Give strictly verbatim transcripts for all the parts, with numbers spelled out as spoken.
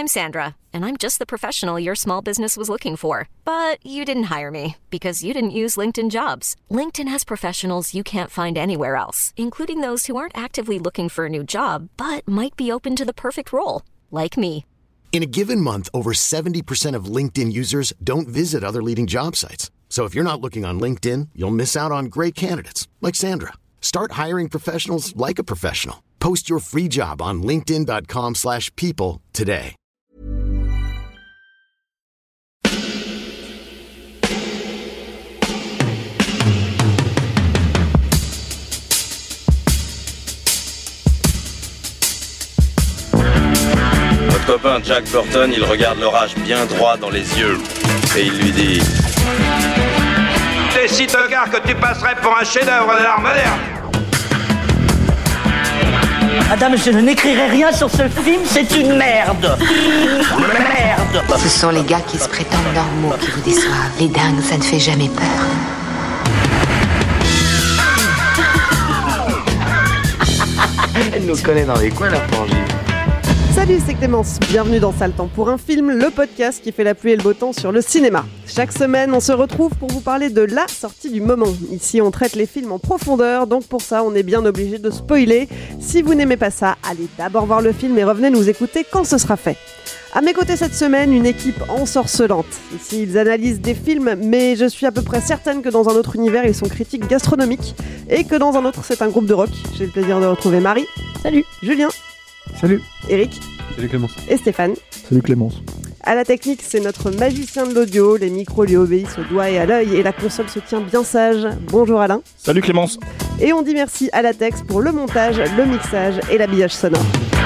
I'm Sandra, and I'm just the professional your small business was looking for. But you didn't hire me because you didn't use LinkedIn Jobs. LinkedIn has professionals you can't find anywhere else, including those who aren't actively looking for a new job, but might be open to the perfect role, like me. In a given month, over seventy percent of LinkedIn users don't visit other leading job sites. So if you're not looking on LinkedIn, you'll miss out on great candidates like Sandra. Start hiring professionals like a professional. Post your free job on linkedin.com slash people today. Votre copain Jack Burton, il regarde l'orage bien droit dans les yeux et il lui dit... T'es si tocard que tu passerais pour un chef-d'œuvre de l'art moderne. Madame, je n'écrirai rien sur ce film, c'est une merde. Merde. Ce sont les gars qui se prétendent normaux qui vous déçoivent. Les dingues, ça ne fait jamais peur. Elle nous connaît dans les coins, la frangine. Salut, c'est Clémence. Bienvenue dans Sale Temps pour un film, le podcast qui fait la pluie et le beau temps sur le cinéma. Chaque semaine, on se retrouve pour vous parler de la sortie du moment. Ici, on traite les films en profondeur, donc pour ça, on est bien obligé de spoiler. Si vous n'aimez pas ça, allez d'abord voir le film et revenez nous écouter quand ce sera fait. À mes côtés cette semaine, une équipe ensorcelante. Ici, ils analysent des films, mais je suis à peu près certaine que dans un autre univers, ils sont critiques gastronomiques, et que dans un autre, c'est un groupe de rock. J'ai le plaisir de retrouver Marie. Salut. Julien. Salut. Eric. Salut Clémence. Et Stéphane. Salut Clémence. À la technique, c'est notre magicien de l'audio. Les micros lui obéissent au doigt et à l'œil, et la console se tient bien sage. Bonjour Alain. Salut Clémence. Et on dit merci à Latex pour le montage, le mixage et l'habillage sonore.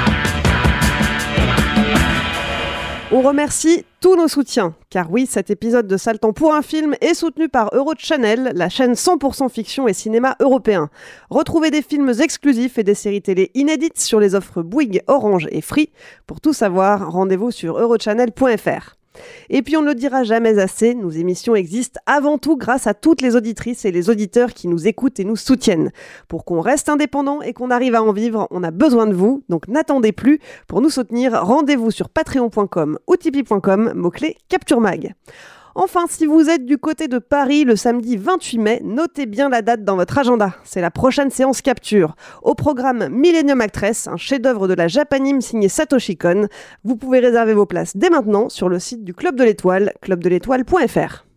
On remercie tous nos soutiens, car oui, cet épisode de Sale Temps pour un film est soutenu par Eurochannel, la chaîne cent pour cent fiction et cinéma européen. Retrouvez des films exclusifs et des séries télé inédites sur les offres Bouygues, Orange et Free. Pour tout savoir, rendez-vous sur eurochannel point f r. Et puis on ne le dira jamais assez, nos émissions existent avant tout grâce à toutes les auditrices et les auditeurs qui nous écoutent et nous soutiennent. Pour qu'on reste indépendant et qu'on arrive à en vivre, on a besoin de vous, donc n'attendez plus. Pour nous soutenir, rendez-vous sur patreon point com ou tipeee point com, mot-clé Capture Mag. Enfin, si vous êtes du côté de Paris le samedi vingt-huit mai, notez bien la date dans votre agenda. C'est la prochaine séance Capture. Au programme Millennium Actress, un chef-d'œuvre de la Japanime signé Satoshi Kon. Vous pouvez réserver vos places dès maintenant sur le site du Club de l'Étoile, club de l'étoile point f r.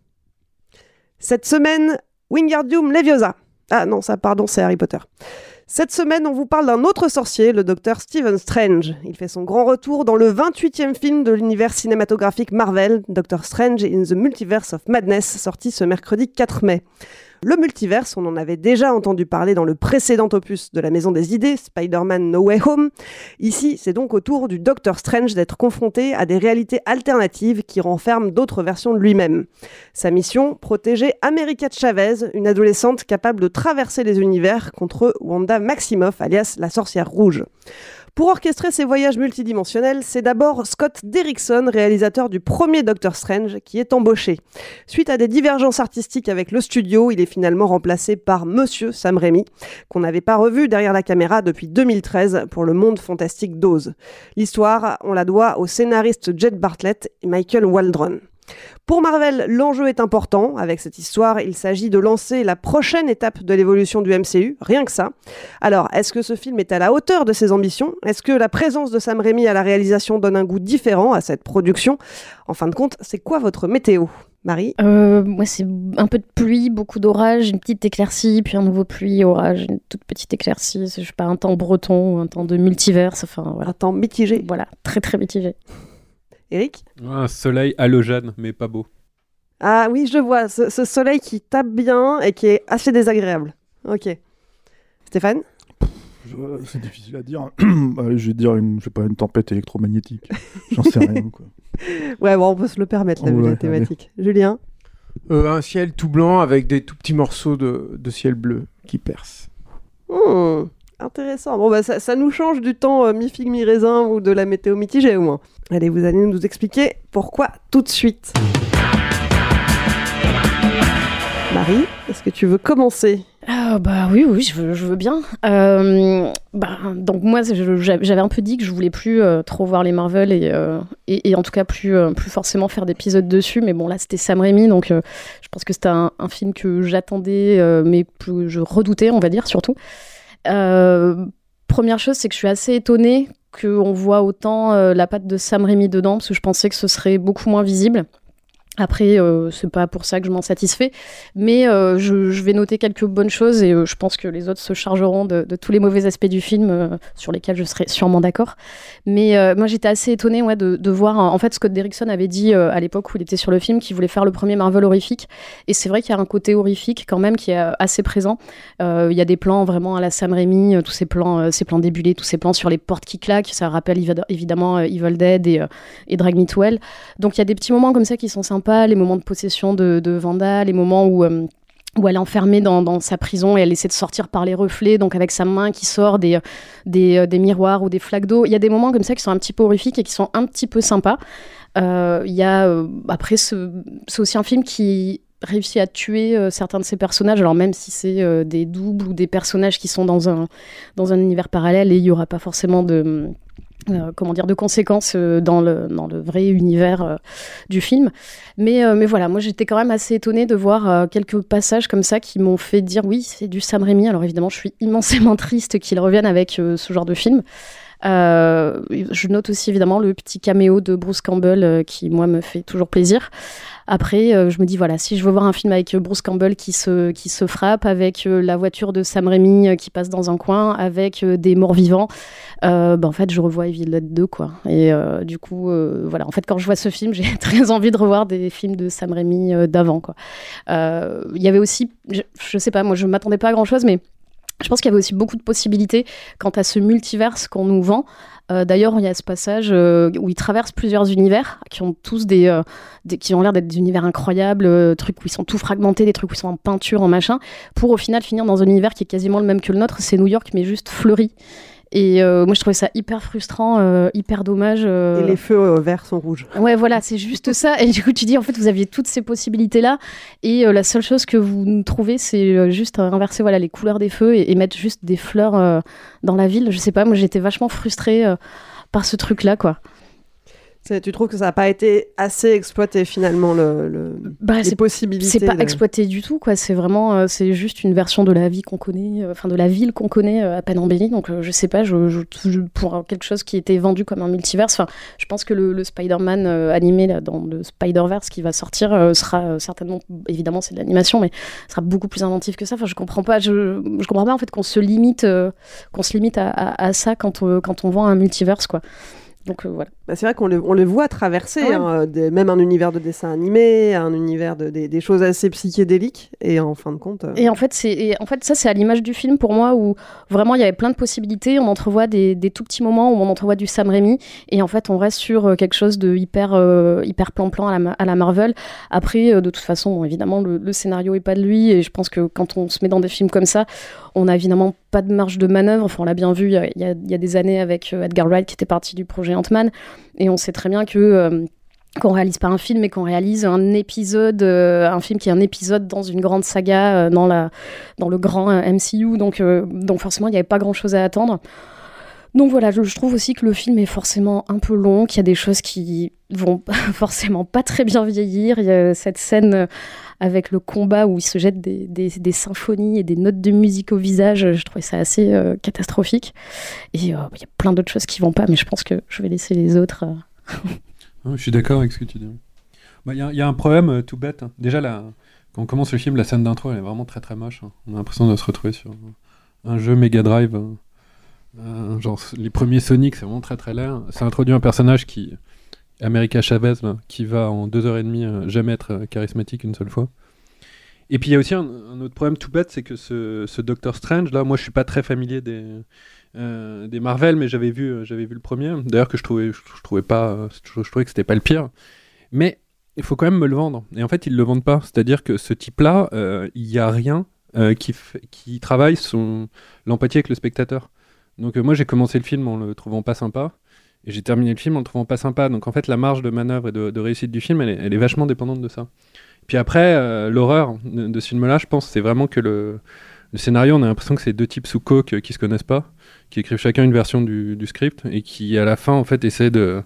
Cette semaine, Wingardium Leviosa. Ah non, ça, pardon, c'est Harry Potter. Cette semaine, on vous parle d'un autre sorcier, le docteur Stephen Strange. Il fait son grand retour dans le vingt-huitième film de l'univers cinématographique Marvel, Doctor Strange in the Multiverse of Madness, sorti ce mercredi quatre mai. Le multiverse, on en avait déjà entendu parler dans le précédent opus de la Maison des Idées, Spider-Man No Way Home. Ici, c'est donc au tour du Docteur Strange d'être confronté à des réalités alternatives qui renferment d'autres versions de lui-même. Sa mission, protéger America Chavez, une adolescente capable de traverser les univers contre Wanda Maximoff, alias la sorcière rouge. Pour orchestrer ces voyages multidimensionnels, c'est d'abord Scott Derrickson, réalisateur du premier Doctor Strange, qui est embauché. Suite à des divergences artistiques avec le studio, il est finalement remplacé par Monsieur Sam Raimi, qu'on n'avait pas revu derrière la caméra depuis deux mille treize pour le monde fantastique d'Oz. L'histoire, on la doit aux scénaristes Jed Bartlett et Michael Waldron. Pour Marvel, l'enjeu est important. Avec cette histoire, il s'agit de lancer la prochaine étape de l'évolution du M C U, rien que ça. Alors, est-ce que ce film est à la hauteur de ses ambitions ? Est-ce que la présence de Sam Raimi à la réalisation donne un goût différent à cette production ? En fin de compte, c'est quoi votre météo ? Marie ? euh, Moi, c'est un peu de pluie, beaucoup d'orage, une petite éclaircie, puis un nouveau pluie, orage, une toute petite éclaircie. Je sais pas, un temps breton, un temps de multiverse, enfin voilà. Un temps mitigé. Voilà, très très mitigé. Eric ? Un soleil halogène, mais pas beau. Ah oui, je vois, ce, ce soleil qui tape bien et qui est assez désagréable. Ok. Stéphane ? Je, c'est difficile à dire. Allez, je vais dire une, je sais pas, une tempête électromagnétique. J'en sais rien, quoi. Ouais, bon, on peut se le permettre, la, ouais, la thématique. Allez. Julien ? euh, Un ciel tout blanc avec des tout petits morceaux de, de ciel bleu qui percent. Mmh. Intéressant. Bon, bah, ça, ça nous change du temps euh, mi-figue, mi-raisin ou de la météo mitigée, au moins. Allez, vous allez nous expliquer pourquoi tout de suite. Marie, est-ce que tu veux commencer ? Ah bah oui, oui, je veux, je veux bien. Euh, bah, donc moi, je, j'avais un peu dit que je voulais plus euh, trop voir les Marvel et, euh, et, et en tout cas plus, euh, plus forcément faire d'épisodes dessus. Mais bon, là, c'était Sam Raimi, donc euh, je pense que c'était un, un film que j'attendais, euh, mais que je redoutais, on va dire, surtout. Euh, première chose, c'est que je suis assez étonnée qu'on voit autant euh, la patte de Sam Raimi dedans, parce que je pensais que ce serait beaucoup moins visible. Après, euh, c'est pas pour ça que je m'en satisfais, mais euh, je, je vais noter quelques bonnes choses et euh, je pense que les autres se chargeront de, de tous les mauvais aspects du film euh, sur lesquels je serai sûrement d'accord. Mais euh, moi, j'étais assez étonnée ouais, de, de voir... En fait, Scott Derrickson avait dit euh, à l'époque où il était sur le film qu'il voulait faire le premier Marvel horrifique. Et c'est vrai qu'il y a un côté horrifique quand même qui est euh, assez présent. Euh, il y a des plans vraiment à la Sam Raimi, euh, tous ces plans, euh, ces plans débulés, tous ces plans sur les portes qui claquent. Ça rappelle évi- évidemment euh, Evil Dead et, euh, et Drag Me to Hell. Donc il y a des petits moments comme ça qui sont sympas. Les moments de possession de, de Wanda, les moments où, euh, où elle est enfermée dans, dans sa prison et elle essaie de sortir par les reflets, donc avec sa main qui sort des, des, des miroirs ou des flaques d'eau. Il y a des moments comme ça qui sont un petit peu horrifiques et qui sont un petit peu sympas. Euh, il y a, euh, après, ce, c'est aussi un film qui réussit à tuer euh, certains de ses personnages, alors même si c'est euh, des doubles ou des personnages qui sont dans un, dans un univers parallèle et il n'y aura pas forcément de... Euh, comment dire, de conséquences euh, dans, le, dans le vrai univers euh, du film. Mais, euh, mais voilà, moi j'étais quand même assez étonnée de voir euh, quelques passages comme ça qui m'ont fait dire oui, c'est du Sam Raimi. Alors évidemment, je suis immensément triste qu'il revienne avec euh, ce genre de film. Euh, je note aussi évidemment le petit caméo de Bruce Campbell euh, qui, moi, me fait toujours plaisir. Après, euh, je me dis, voilà, si je veux voir un film avec Bruce Campbell qui se, qui se frappe, avec euh, la voiture de Sam Raimi euh, qui passe dans un coin, avec euh, des morts vivants, euh, bah, en fait, je revois Evil Dead deux, quoi. Et euh, du coup, euh, voilà, en fait, quand je vois ce film, j'ai très envie de revoir des films de Sam Raimi euh, d'avant, quoi. Euh, il y avait aussi, je, je sais pas, moi, je m'attendais pas à grand-chose, mais je pense qu'il y avait aussi beaucoup de possibilités quant à ce multiverse qu'on nous vend. Euh, d'ailleurs, il y a ce passage euh, où ils traversent plusieurs univers qui ont tous des, euh, des qui ont l'air d'être des univers incroyables, euh, trucs où ils sont tout fragmentés, des trucs où ils sont en peinture, en machin, pour au final finir dans un univers qui est quasiment le même que le nôtre. C'est New York, mais juste fleuri. Et euh, moi, je trouvais ça hyper frustrant, euh, hyper dommage. Euh... Et les feux euh, verts sont rouges. Ouais, voilà, c'est juste ça. Et du coup, tu dis, en fait, vous aviez toutes ces possibilités-là. Et euh, la seule chose que vous nous trouvez, c'est euh, juste inverser voilà, les couleurs des feux et, et mettre juste des fleurs euh, dans la ville. Je sais pas, moi, j'étais vachement frustrée euh, par ce truc-là, quoi. C'est, tu trouves que ça n'a pas été assez exploité finalement le, le, bah, les c'est, possibilités c'est pas de... exploité du tout, quoi. C'est vraiment euh, c'est juste une version de la vie qu'on connaît, enfin euh, de la ville qu'on connaît euh, à peine embellie. Donc euh, je sais pas, je, je, je, pour quelque chose qui était vendu comme un multiverse, enfin je pense que le, le Spider-Man euh, animé là, dans le Spider-Verse qui va sortir euh, sera euh, certainement, évidemment c'est de l'animation, mais sera beaucoup plus inventif que ça. Enfin je comprends pas, je, je comprends pas en fait qu'on se limite, euh, qu'on se limite à, à, à ça quand on, quand on vend un multiverse, quoi. Donc euh, voilà. Bah, c'est vrai qu'on le, on le voit traverser, ah ouais. hein, des, même un univers de dessin animé, un univers de, des, des choses assez psychédéliques, et en fin de compte... Euh... Et, en fait, c'est, et en fait, ça, c'est à l'image du film pour moi, où vraiment il y avait plein de possibilités, on entrevoit des, des tout petits moments où on entrevoit du Sam Raimi, et en fait on reste sur quelque chose de hyper, euh, hyper plan-plan à la, à la Marvel. Après, euh, de toute façon, bon, évidemment, le, le scénario est pas de lui, et je pense que quand on se met dans des films comme ça, on n'a évidemment pas de marge de manœuvre. Enfin, on l'a bien vu il y a, il y a, il y a des années avec Edgar Wright qui était parti du projet Ant-Man, et on sait très bien que euh, qu'on réalise pas un film, mais qu'on réalise un épisode, euh, un film qui est un épisode dans une grande saga, euh, dans, la, dans le grand euh, M C U, donc, euh, donc forcément il n'y avait pas grand chose à attendre. Donc voilà, je, je trouve aussi que le film est forcément un peu long, qu'il y a des choses qui vont forcément pas très bien vieillir. Il y a cette scène avec le combat où il se jette des, des, des symphonies et des notes de musique au visage, je trouvais ça assez euh, catastrophique. Et euh, il y a plein d'autres choses qui vont pas, mais je pense que je vais laisser les autres... Euh... Je suis d'accord avec ce que tu dis. Il bah, y, y a un problème euh, tout bête. Hein. Déjà, la, quand on commence le film, la scène d'intro, elle est vraiment très très moche. Hein. On a l'impression de se retrouver sur un, un jeu Mega Drive. Hein. Euh, genre, les premiers Sonic, c'est vraiment très très laid. Ça introduit un personnage qui... America Chavez, là, qui va en deux heures et demie euh, jamais être euh, charismatique une seule fois. Et puis il y a aussi un, un autre problème tout bête, c'est que ce, ce Doctor Strange, là, moi je suis pas très familier des... Euh, des Marvel, mais j'avais vu, euh, j'avais vu le premier, d'ailleurs que je trouvais, je, je trouvais pas, euh, je, je trouvais que c'était pas le pire, mais il faut quand même me le vendre, et en fait ils le vendent pas, c'est-à-dire que ce type-là, il euh, y a rien euh, qui, f- qui travaille son l'empathie avec le spectateur. Donc euh, moi j'ai commencé le film en le trouvant pas sympa, et j'ai terminé le film en le trouvant pas sympa, donc en fait la marge de manœuvre et de, de réussite du film, elle est, elle est vachement dépendante de ça. Puis après, euh, l'horreur de, de ce film-là, je pense, c'est vraiment que le le scénario, on a l'impression que c'est deux types sous coke euh, qui se connaissent pas, qui écrivent chacun une version du, du script et qui à la fin en fait essaient de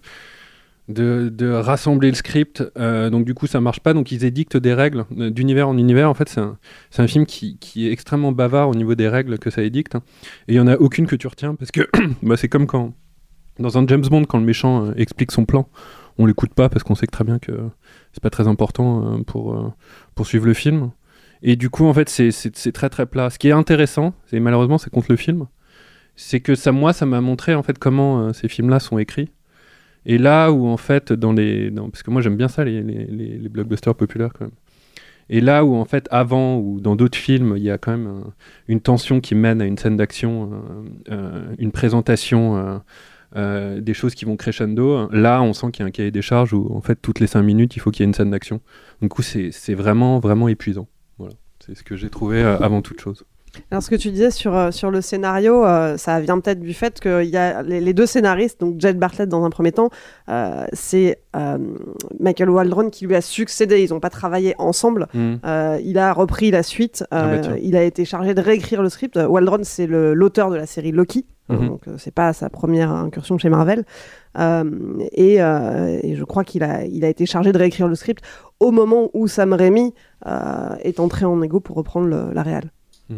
De, de rassembler le script, euh, donc du coup ça marche pas, donc ils édictent des règles euh, d'univers en univers. En fait c'est un, c'est un film qui, qui est extrêmement bavard au niveau des règles que ça édicte, hein. Et il y en a aucune que tu retiens parce que bah, c'est comme quand dans un James Bond, quand le méchant euh, explique son plan, on l'écoute pas parce qu'on sait que très bien que c'est pas très important euh, pour, euh, pour suivre le film, et du coup en fait c'est, c'est, c'est très très plat. Ce qui est intéressant, c'est malheureusement c'est contre le film, c'est que ça, moi ça m'a montré en fait comment euh, ces films là sont écrits. Et là où en fait dans les dans, parce que moi j'aime bien ça les, les, les, les blockbusters populaires quand même, et là où en fait avant ou dans d'autres films il y a quand même un, une tension qui mène à une scène d'action, euh, euh, une présentation, euh, euh, des choses qui vont crescendo, là on sent qu'il y a un cahier des charges où en fait toutes les cinq minutes il faut qu'il y ait une scène d'action. Donc du coup c'est, c'est vraiment vraiment épuisant. Voilà, c'est ce que j'ai trouvé euh, avant toute chose. Alors ce que tu disais sur, euh, sur le scénario, euh, ça vient peut-être du fait qu'il y a les, les deux scénaristes, donc Jed Bartlett dans un premier temps, euh, c'est euh, Michael Waldron qui lui a succédé, ils n'ont pas travaillé ensemble, mmh. euh, il a repris la suite, euh, ah bah il a été chargé de réécrire le script. Waldron c'est le, l'auteur de la série Loki, mmh. hein, donc euh, c'est pas sa première incursion chez Marvel, euh, et, euh, et je crois qu'il a, il a été chargé de réécrire le script au moment où Sam Raimi euh, est entré en égo pour reprendre le, la réal. Mmh.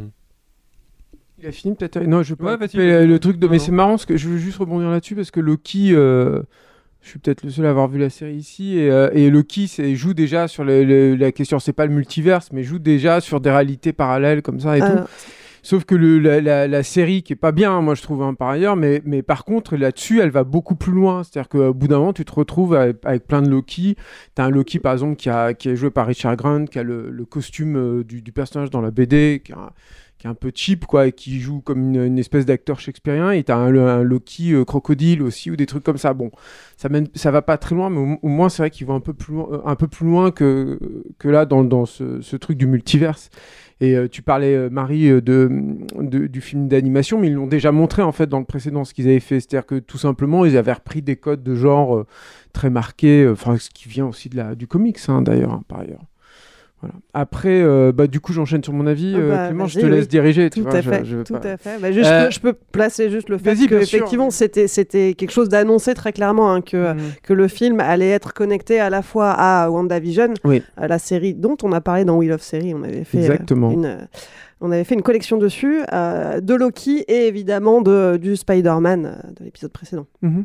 Il a fini peut-être. Non, je peux ouais, pas le, le truc de. Non, mais non. C'est marrant parce que je veux juste rebondir là-dessus parce que Loki, euh, je suis peut-être le seul à avoir vu la série ici et, euh, et Loki c'est, joue déjà sur le, le, la question, c'est pas le multiverse, mais joue déjà sur des réalités parallèles comme ça et euh... tout. Sauf que le, la, la, la série qui est pas bien, moi je trouve hein, par ailleurs, mais, mais par contre là-dessus elle va beaucoup plus loin. C'est-à-dire qu'au bout d'un moment tu te retrouves avec, avec plein de Loki. T'as un Loki par exemple qui, a, qui est joué par Richard Grant, qui a le, le costume euh, du, du personnage dans la B D, qui a, qui est un peu cheap quoi, et qui joue comme une, une espèce d'acteur shakespearien. Et t'as un, un Loki euh, crocodile aussi ou des trucs comme ça. Bon, ça mène, ça va pas très loin, mais au, au moins c'est vrai qu'ils vont un peu plus loin, un peu plus loin que que là dans dans ce, ce truc du multiverse. Et euh, tu parlais, euh, Marie, euh, de, de, du film d'animation, mais ils l'ont déjà montré en fait dans le précédent ce qu'ils avaient fait. C'est-à-dire que tout simplement, ils avaient repris des codes de genre euh, très marqués, enfin, euh, ce qui vient aussi de la, du comics hein, d'ailleurs, hein, par ailleurs. Voilà. Après, euh, bah, du coup, j'enchaîne sur mon avis. Euh, bah, Clément, je te laisse oui. diriger. Tu tout vois, à fait. Je, je tout pas... à fait. Bah, juste, euh... je, peux, je peux placer juste le fait Vas-y, que effectivement, c'était, c'était quelque chose d'annoncé très clairement, hein, que, mmh. que le film allait être connecté à la fois à WandaVision, oui. à la série dont on a parlé dans Wheel of Series. On avait fait Exactement. Euh, une, on avait fait une collection dessus, euh, de Loki et évidemment de, du Spider-Man euh, de l'épisode précédent. Mmh.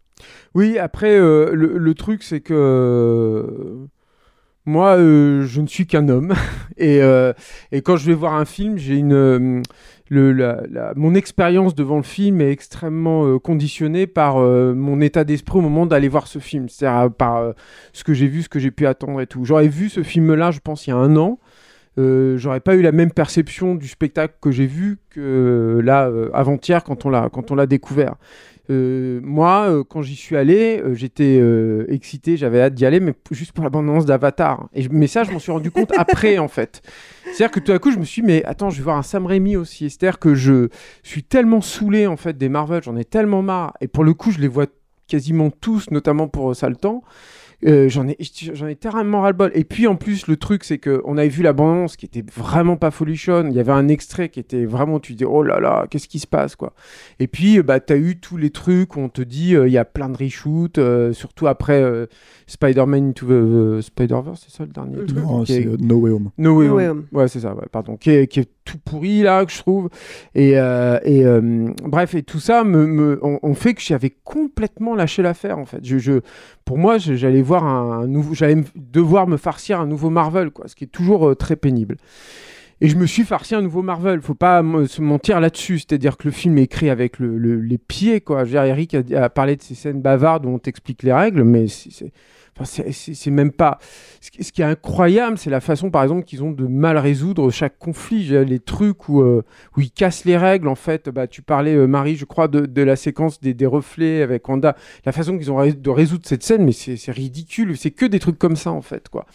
Oui, après, euh, le, le truc, c'est que... Euh... Moi, euh, je ne suis qu'un homme et, euh, et quand je vais voir un film, j'ai une, euh, le, la, la, mon expérience devant le film est extrêmement euh, conditionnée par euh, mon état d'esprit au moment d'aller voir ce film, c'est-à-dire par euh, ce que j'ai vu, ce que j'ai pu attendre et tout. J'aurais vu ce film-là, je pense, il y a un an. Euh, j'aurais pas eu la même perception du spectacle que j'ai vu que euh, là euh, avant-hier quand on l'a quand on l'a découvert. Euh, moi, euh, quand j'y suis allé, euh, j'étais euh, excité, j'avais hâte d'y aller, mais p- juste pour l'abondance d'Avatar. Et je, mais ça, je m'en suis rendu compte après, en fait. C'est-à-dire que tout à coup, je me suis dit, mais attends, je vais voir un Sam Raimi aussi. C'est-à-dire que je suis tellement saoulé, en fait, des Marvel, j'en ai tellement marre. Et pour le coup, je les vois quasiment tous, notamment pour euh, Saltan. Euh, j'en ai, j'en ai terriblement ras-le-bol. Et puis en plus, le truc, c'est qu'on avait vu la bande-annonce qui était vraiment pas folichonne. Il y avait un extrait qui était vraiment, tu te dis, oh là là, qu'est-ce qui se passe, quoi. Et puis, bah, t'as eu tous les trucs où on te dit, il euh, y a plein de reshoots, euh, surtout après euh, Spider-Man Into the euh, Spider-Verse, c'est ça le dernier euh, truc Non, c'est est... euh, No Way Home. No Way No Home. Way Home. Ouais, c'est ça, ouais, pardon. Qui est, qui est tout pourri, là, que je trouve. Et, euh, et euh, bref, et tout ça me, me, on, on fait que j'avais complètement lâché l'affaire, en fait. Je, je, pour moi, je, j'allais voir un, un nouveau, j'allais me, devoir me farcir un nouveau Marvel, quoi, ce qui est toujours euh, très pénible. Et je me suis farci un nouveau Marvel. Faut pas m- se mentir là-dessus. C'est-à-dire que le film est écrit avec le, le, les pieds, quoi. Je veux dire, Eric a, a parlé de ces scènes bavardes où on t'explique les règles, mais c'est, c'est... Enfin, c'est, c'est, c'est même pas... Ce qui, ce qui est incroyable, c'est la façon, par exemple, qu'ils ont de mal résoudre chaque conflit. J'ai les trucs où, euh, où ils cassent les règles, en fait. Bah, tu parlais, euh, Marie, je crois, de, de la séquence des, des reflets avec Wanda. La façon qu'ils ont ré- de résoudre cette scène, mais c'est, c'est ridicule. C'est que des trucs comme ça, en fait, quoi.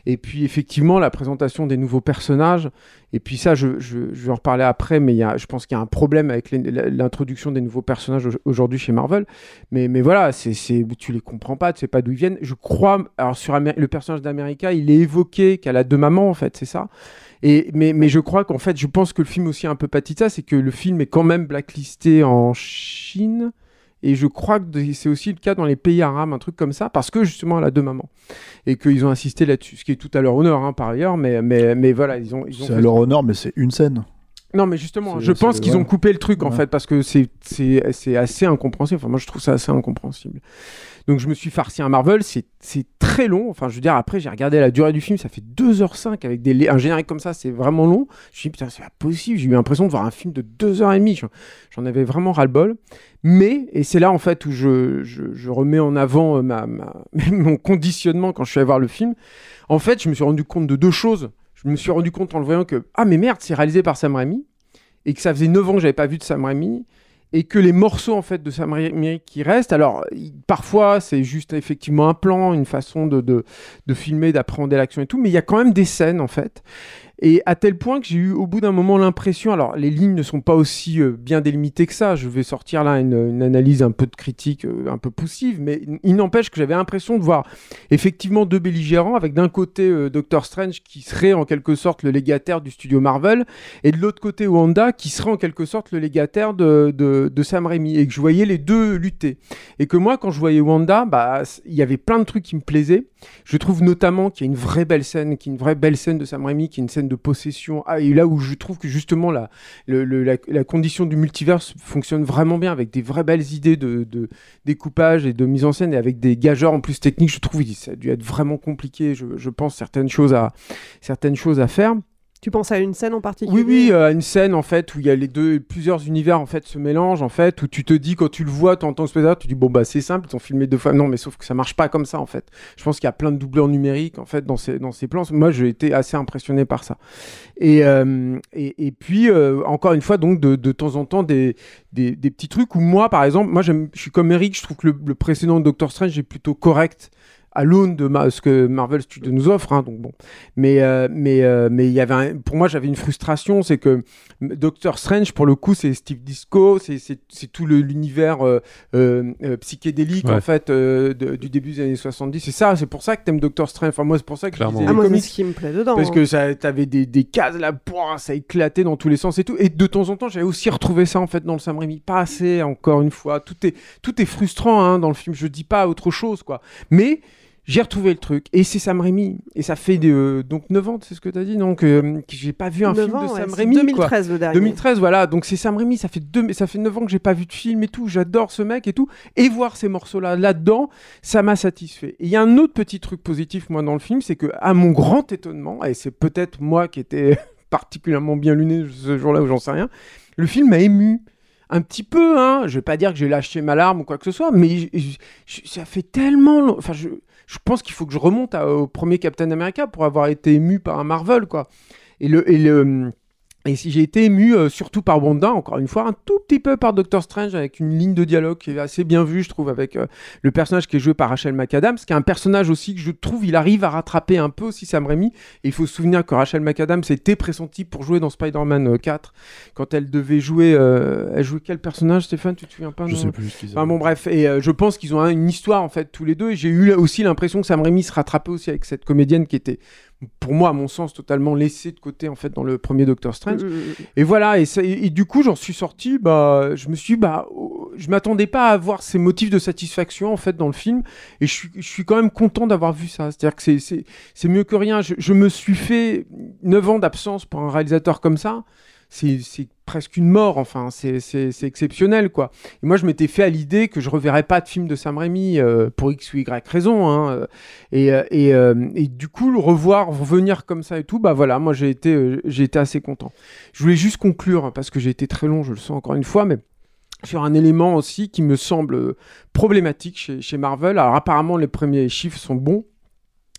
Et puis effectivement la présentation des nouveaux personnages. Et puis ça, je, je, je vais en reparler après, mais il y a, je pense qu'il y a un problème avec les, l'introduction des nouveaux personnages aujourd'hui chez Marvel. Mais, mais voilà, c'est, c'est, tu les comprends pas, tu sais pas d'où ils viennent. Je crois, alors sur Amer- le personnage d'America, il est évoqué qu'elle a deux mamans en fait, c'est ça. Et, mais, mais je crois qu'en fait, je pense que le film aussi a un peu pâti de ça, c'est que le film est quand même blacklisté en Chine. Et je crois que c'est aussi le cas dans les pays arabes, un truc comme ça, parce que justement elle a deux mamans. Et qu'ils ont insisté là-dessus, ce qui est tout à leur honneur hein, par ailleurs, mais, mais, mais voilà, ils ont... Ils ont c'est à leur honneur, mais c'est une scène. Non, mais justement, c'est, je pense c'est, qu'ils ouais. ont coupé le truc en ouais. fait, parce que c'est, c'est, c'est assez incompréhensible. Enfin, moi je trouve ça assez incompréhensible. Donc je me suis farci un Marvel, c'est, c'est très long. Enfin, je veux dire, après j'ai regardé la durée du film, ça fait deux heures cinq avec des, un générique comme ça, c'est vraiment long. Je me suis dit, putain, c'est pas possible. J'ai eu l'impression de voir un film de deux heures trente. J'en avais vraiment ras-le-bol. Mais, et c'est là en fait où je, je, je remets en avant ma, ma, mon conditionnement quand je suis allé voir le film. En fait, je me suis rendu compte de deux choses. Je me suis rendu compte en le voyant que, ah mais merde, c'est réalisé par Sam Raimi, et que ça faisait neuf ans que j'avais pas vu de Sam Raimi, et que les morceaux en fait de Sam Raimi qui restent, alors il, parfois c'est juste effectivement un plan, une façon de, de, de filmer, d'appréhender l'action et tout, mais il y a quand même des scènes en fait. Et à tel point que j'ai eu au bout d'un moment l'impression, alors les lignes ne sont pas aussi euh, bien délimitées que ça, je vais sortir là une, une analyse un peu de critique, euh, un peu poussive, mais il n'empêche que j'avais l'impression de voir effectivement deux belligérants, avec d'un côté euh, Doctor Strange qui serait en quelque sorte le légataire du studio Marvel, et de l'autre côté Wanda qui serait en quelque sorte le légataire de, de, de Sam Raimi, et que je voyais les deux lutter. Et que moi quand je voyais Wanda, bah, il y avait plein de trucs qui me plaisaient. Je trouve notamment qu'il y a une vraie belle scène, qui est une vraie belle scène de Sam Raimi, qui est une scène de possession, ah, et là où je trouve que justement la, le, le, la, la condition du multiverse fonctionne vraiment bien, avec des vraies belles idées de, de découpage et de mise en scène, et avec des gageurs en plus techniques. Je trouve que ça a dû être vraiment compliqué, je, je pense, certaines choses à, certaines choses à faire. Tu penses à une scène en particulier ? Oui, oui, euh, une scène en fait où il y a les deux, plusieurs univers en fait se mélangent en fait, où tu te dis quand tu le vois, tu entends le spectateur, tu dis bon bah c'est simple, ils ont filmé deux fois. Non, mais sauf que ça marche pas comme ça en fait. Je pense qu'il y a plein de doubleurs numériques en fait dans ces dans ces plans. Moi, j'ai été assez impressionné par ça. Et euh, et, et puis euh, encore une fois donc de, de temps en temps des, des des petits trucs où moi par exemple, moi j'aime, je suis comme Eric, je trouve que le, le précédent Doctor Strange est plutôt correct à l'aune de ma, ce que Marvel Studios nous offre, hein, donc bon. Mais euh, mais euh, mais il y avait un, pour moi j'avais une frustration, c'est que Doctor Strange pour le coup c'est Steve Ditko, c'est c'est c'est tout le, l'univers euh, euh, psychédélique ouais. en fait euh, de, du début des années soixante-dix. C'est ça, c'est pour ça que t'aimes Doctor Strange. Enfin moi c'est pour ça que Clairement. je lisais ah, les moi, comics. C'est ce qui me plaît dedans. Parce hein. que ça, t'avais des des cases là, pouah, ça éclatait dans tous les sens et tout. Et de temps en temps j'avais aussi retrouvé ça en fait dans le Sam Raimi. Pas assez encore une fois. Tout est tout est frustrant hein, dans le film. Je dis pas autre chose quoi. Mais j'ai retrouvé le truc, et c'est Sam Raimi, et ça fait de, euh, donc neuf ans, c'est ce que t'as dit, donc euh, que j'ai pas vu un film ans, de Sam ouais, Raimi. deux mille treize quoi. le dernier. deux mille treize, voilà, donc c'est Sam Raimi, ça fait deux, ça fait neuf ans que j'ai pas vu de film et tout, j'adore ce mec et tout, et voir ces morceaux-là là-dedans, ça m'a satisfait. Et il y a un autre petit truc positif, moi, dans le film, c'est que, à mon grand étonnement, et c'est peut-être moi qui étais particulièrement bien luné ce jour-là, où j'en sais rien, le film m'a ému. Un petit peu, hein, je vais pas dire que j'ai lâché ma larme ou quoi que ce soit, mais j- j- j- ça fait tellement long. Enfin, je, je pense qu'il faut que je remonte à, au premier Captain America pour avoir été ému par un Marvel, quoi. Et le, et le, et si j'ai été ému euh, surtout par Wanda, encore une fois, un tout petit peu par Doctor Strange, avec une ligne de dialogue qui est assez bien vue, je trouve, avec euh, le personnage qui est joué par Rachel McAdams, qui est un personnage aussi que je trouve, il arrive à rattraper un peu aussi Sam Raimi. Et il faut se souvenir que Rachel McAdams était pressentie pour jouer dans Spider-Man quatre, quand elle devait jouer... Euh, elle jouait quel personnage, Stéphane, tu te souviens pas? Je non sais plus ce qu'ils enfin, bon, bref, et euh, je pense qu'ils ont hein, une histoire, en fait, tous les deux, et j'ai eu aussi l'impression que Sam Raimi se rattrapait aussi avec cette comédienne qui était... pour moi, à mon sens, totalement laissé de côté en fait dans le premier Doctor Strange. Mmh. Et voilà, et, ça, et, et du coup, j'en suis sorti, bah, je me suis, bah, oh, je m'attendais pas à avoir ces motifs de satisfaction en fait dans le film, et je suis, je suis quand même content d'avoir vu ça. C'est-à-dire que c'est, c'est, c'est mieux que rien. Je, je me suis fait neuf ans d'absence pour un réalisateur comme ça. C'est, c'est presque une mort, enfin, c'est, c'est, c'est exceptionnel, quoi. Et moi, je m'étais fait à l'idée que je reverrais pas de film de Sam Raimi, euh, pour X ou Y raison, hein, et, et, euh, et du coup, le revoir, revenir comme ça et tout, bah voilà, moi, j'ai été, euh, j'ai été assez content. Je voulais juste conclure, parce que j'ai été très long, je le sens encore une fois, mais sur un élément aussi qui me semble problématique chez, chez Marvel. Alors, apparemment, les premiers chiffres sont bons,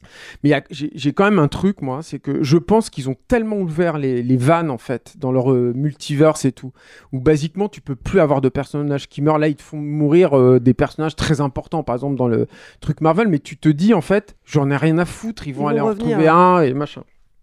Mais y a, j'ai, j'ai quand même un truc, moi, c'est que je pense qu'ils ont tellement ouvert les, les vannes, en fait, dans leur euh, multiverse et tout, où basiquement, tu peux plus avoir de personnages qui meurent. Là, ils te font mourir euh, des personnages très importants, par exemple, dans le truc Marvel, mais tu te dis, en fait, j'en ai rien à foutre, ils vont ils aller vont en revenir, retrouver hein. un et machin.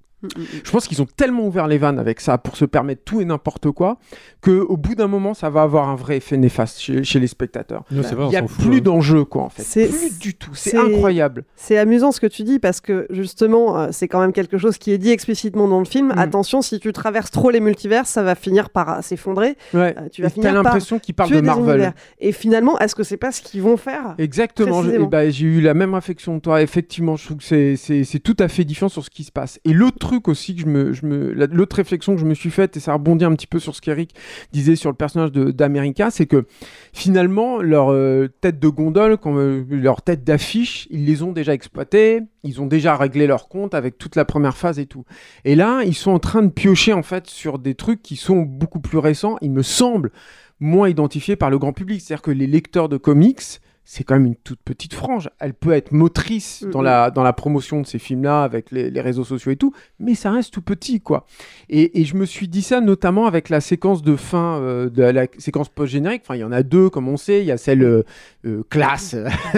Je pense qu'ils ont tellement ouvert les vannes avec ça pour se permettre tout et n'importe quoi qu'au bout d'un moment, ça va avoir un vrai effet néfaste chez, chez les spectateurs. Non, c'est vrai, il n'y a fout, plus hein. d'enjeu, quoi, en fait. C'est, plus du tout. C'est, c'est incroyable. C'est amusant ce que tu dis parce que justement, euh, c'est quand même quelque chose qui est dit explicitement dans le film. Mm. Attention, si tu traverses trop les multivers, ça va finir par euh, s'effondrer. Ouais. Euh, tu vas et finir t'as l'impression par qu'ils parlent de Marvel. Et finalement, est-ce que c'est pas ce qu'ils vont faire ? Exactement. Je, et bah, j'ai eu la même réflexion que toi. Effectivement, je trouve que c'est, c'est, c'est tout à fait différent sur ce qui se passe. Et l'autre truc aussi que je me Je me, la, l'autre réflexion que je me suis faite, et ça rebondit un petit peu sur ce qu'Eric disait sur le personnage de, d'America, c'est que finalement, leur euh, tête de gondole, quand, euh, leur tête d'affiche, ils les ont déjà exploitées, ils ont déjà réglé leur compte avec toute la première phase et tout. Et là, ils sont en train de piocher en fait sur des trucs qui sont beaucoup plus récents, il me semble, moins identifiés par le grand public. C'est-à-dire que les lecteurs de comics, c'est quand même une toute petite frange. Elle peut être motrice dans, mmh. la, dans la promotion de ces films-là, avec les, les réseaux sociaux et tout, mais ça reste tout petit, quoi. Et, et je me suis dit ça notamment avec la séquence de fin, euh, de la séquence post-générique. Enfin, il y en a deux, comme on sait. Il y a celle euh, euh, classe,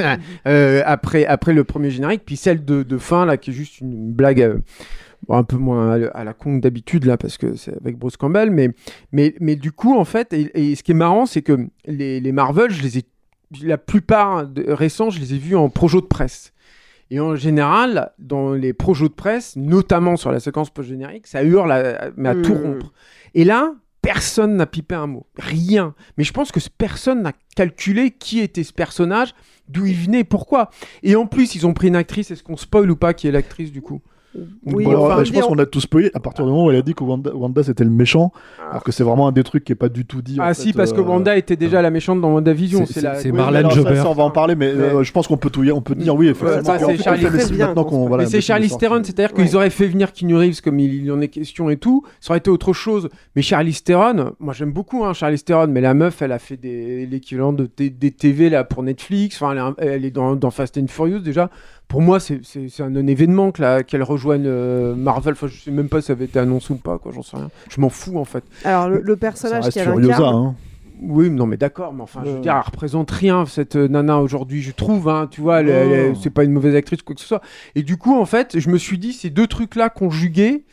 euh, après, après le premier générique, puis celle de, de fin, là, qui est juste une blague... Euh, Bon, un peu moins à la con d'habitude là parce que c'est avec Bruce Campbell, mais, mais, mais du coup en fait, et, et ce qui est marrant, c'est que les, les Marvel, je les ai, la plupart de, récents, je les ai vus en projo de presse. Et en général, dans les projos de presse, notamment sur la séquence post-générique, ça hurle à, mais à mmh. tout rompre. Et là, personne n'a pipé un mot, rien. Mais je pense que personne n'a calculé qui était ce personnage, d'où il venait, pourquoi. Et en plus, ils ont pris une actrice. Est-ce qu'on spoil ou pas qui est l'actrice du coup ? Oui, bon, alors, je pense qu'on a tout spoilé à partir du moment où elle a dit que Wanda, Wanda c'était le méchant, ah. alors que c'est vraiment un des trucs qui est pas du tout dit. Ah en si, fait, parce euh... que Wanda était déjà la méchante dans WandaVision. C'est, c'est, c'est, la... c'est oui, Marlène Jobert. Ça, ça, on va en parler, mais, mais... Euh, je pense qu'on peut tout, on peut dire oui, effectivement. Ça, c'est Charlie maintenant qu'on voilà. Mais c'est Charlize Theron, c'est-à-dire ouais. qu'ils auraient fait venir Keanu Reeves comme il en est question et tout, ça aurait été autre chose. Mais Charlize Theron, moi j'aime beaucoup hein, Charlize Theron, mais la meuf, elle a fait des l'équivalent de t- des T V là pour Netflix. Enfin, elle, elle est dans, dans Fast and Furious déjà. Pour moi, c'est, c'est, c'est un non-événement que la, qu'elle rejoigne euh, Marvel. Enfin, je sais même pas si ça avait été annoncé ou pas, quoi, j'en sais rien. Je m'en fous, en fait. Alors, le, le personnage qui a Furiosa, hein. Oui, non, mais d'accord, mais enfin, euh... je veux dire, elle représente rien, cette euh, nana, aujourd'hui, je trouve, hein, tu vois, elle, oh. elle, elle, c'est pas une mauvaise actrice ou quoi que ce soit. Et du coup, en fait, je me suis dit, ces deux trucs-là conjugués,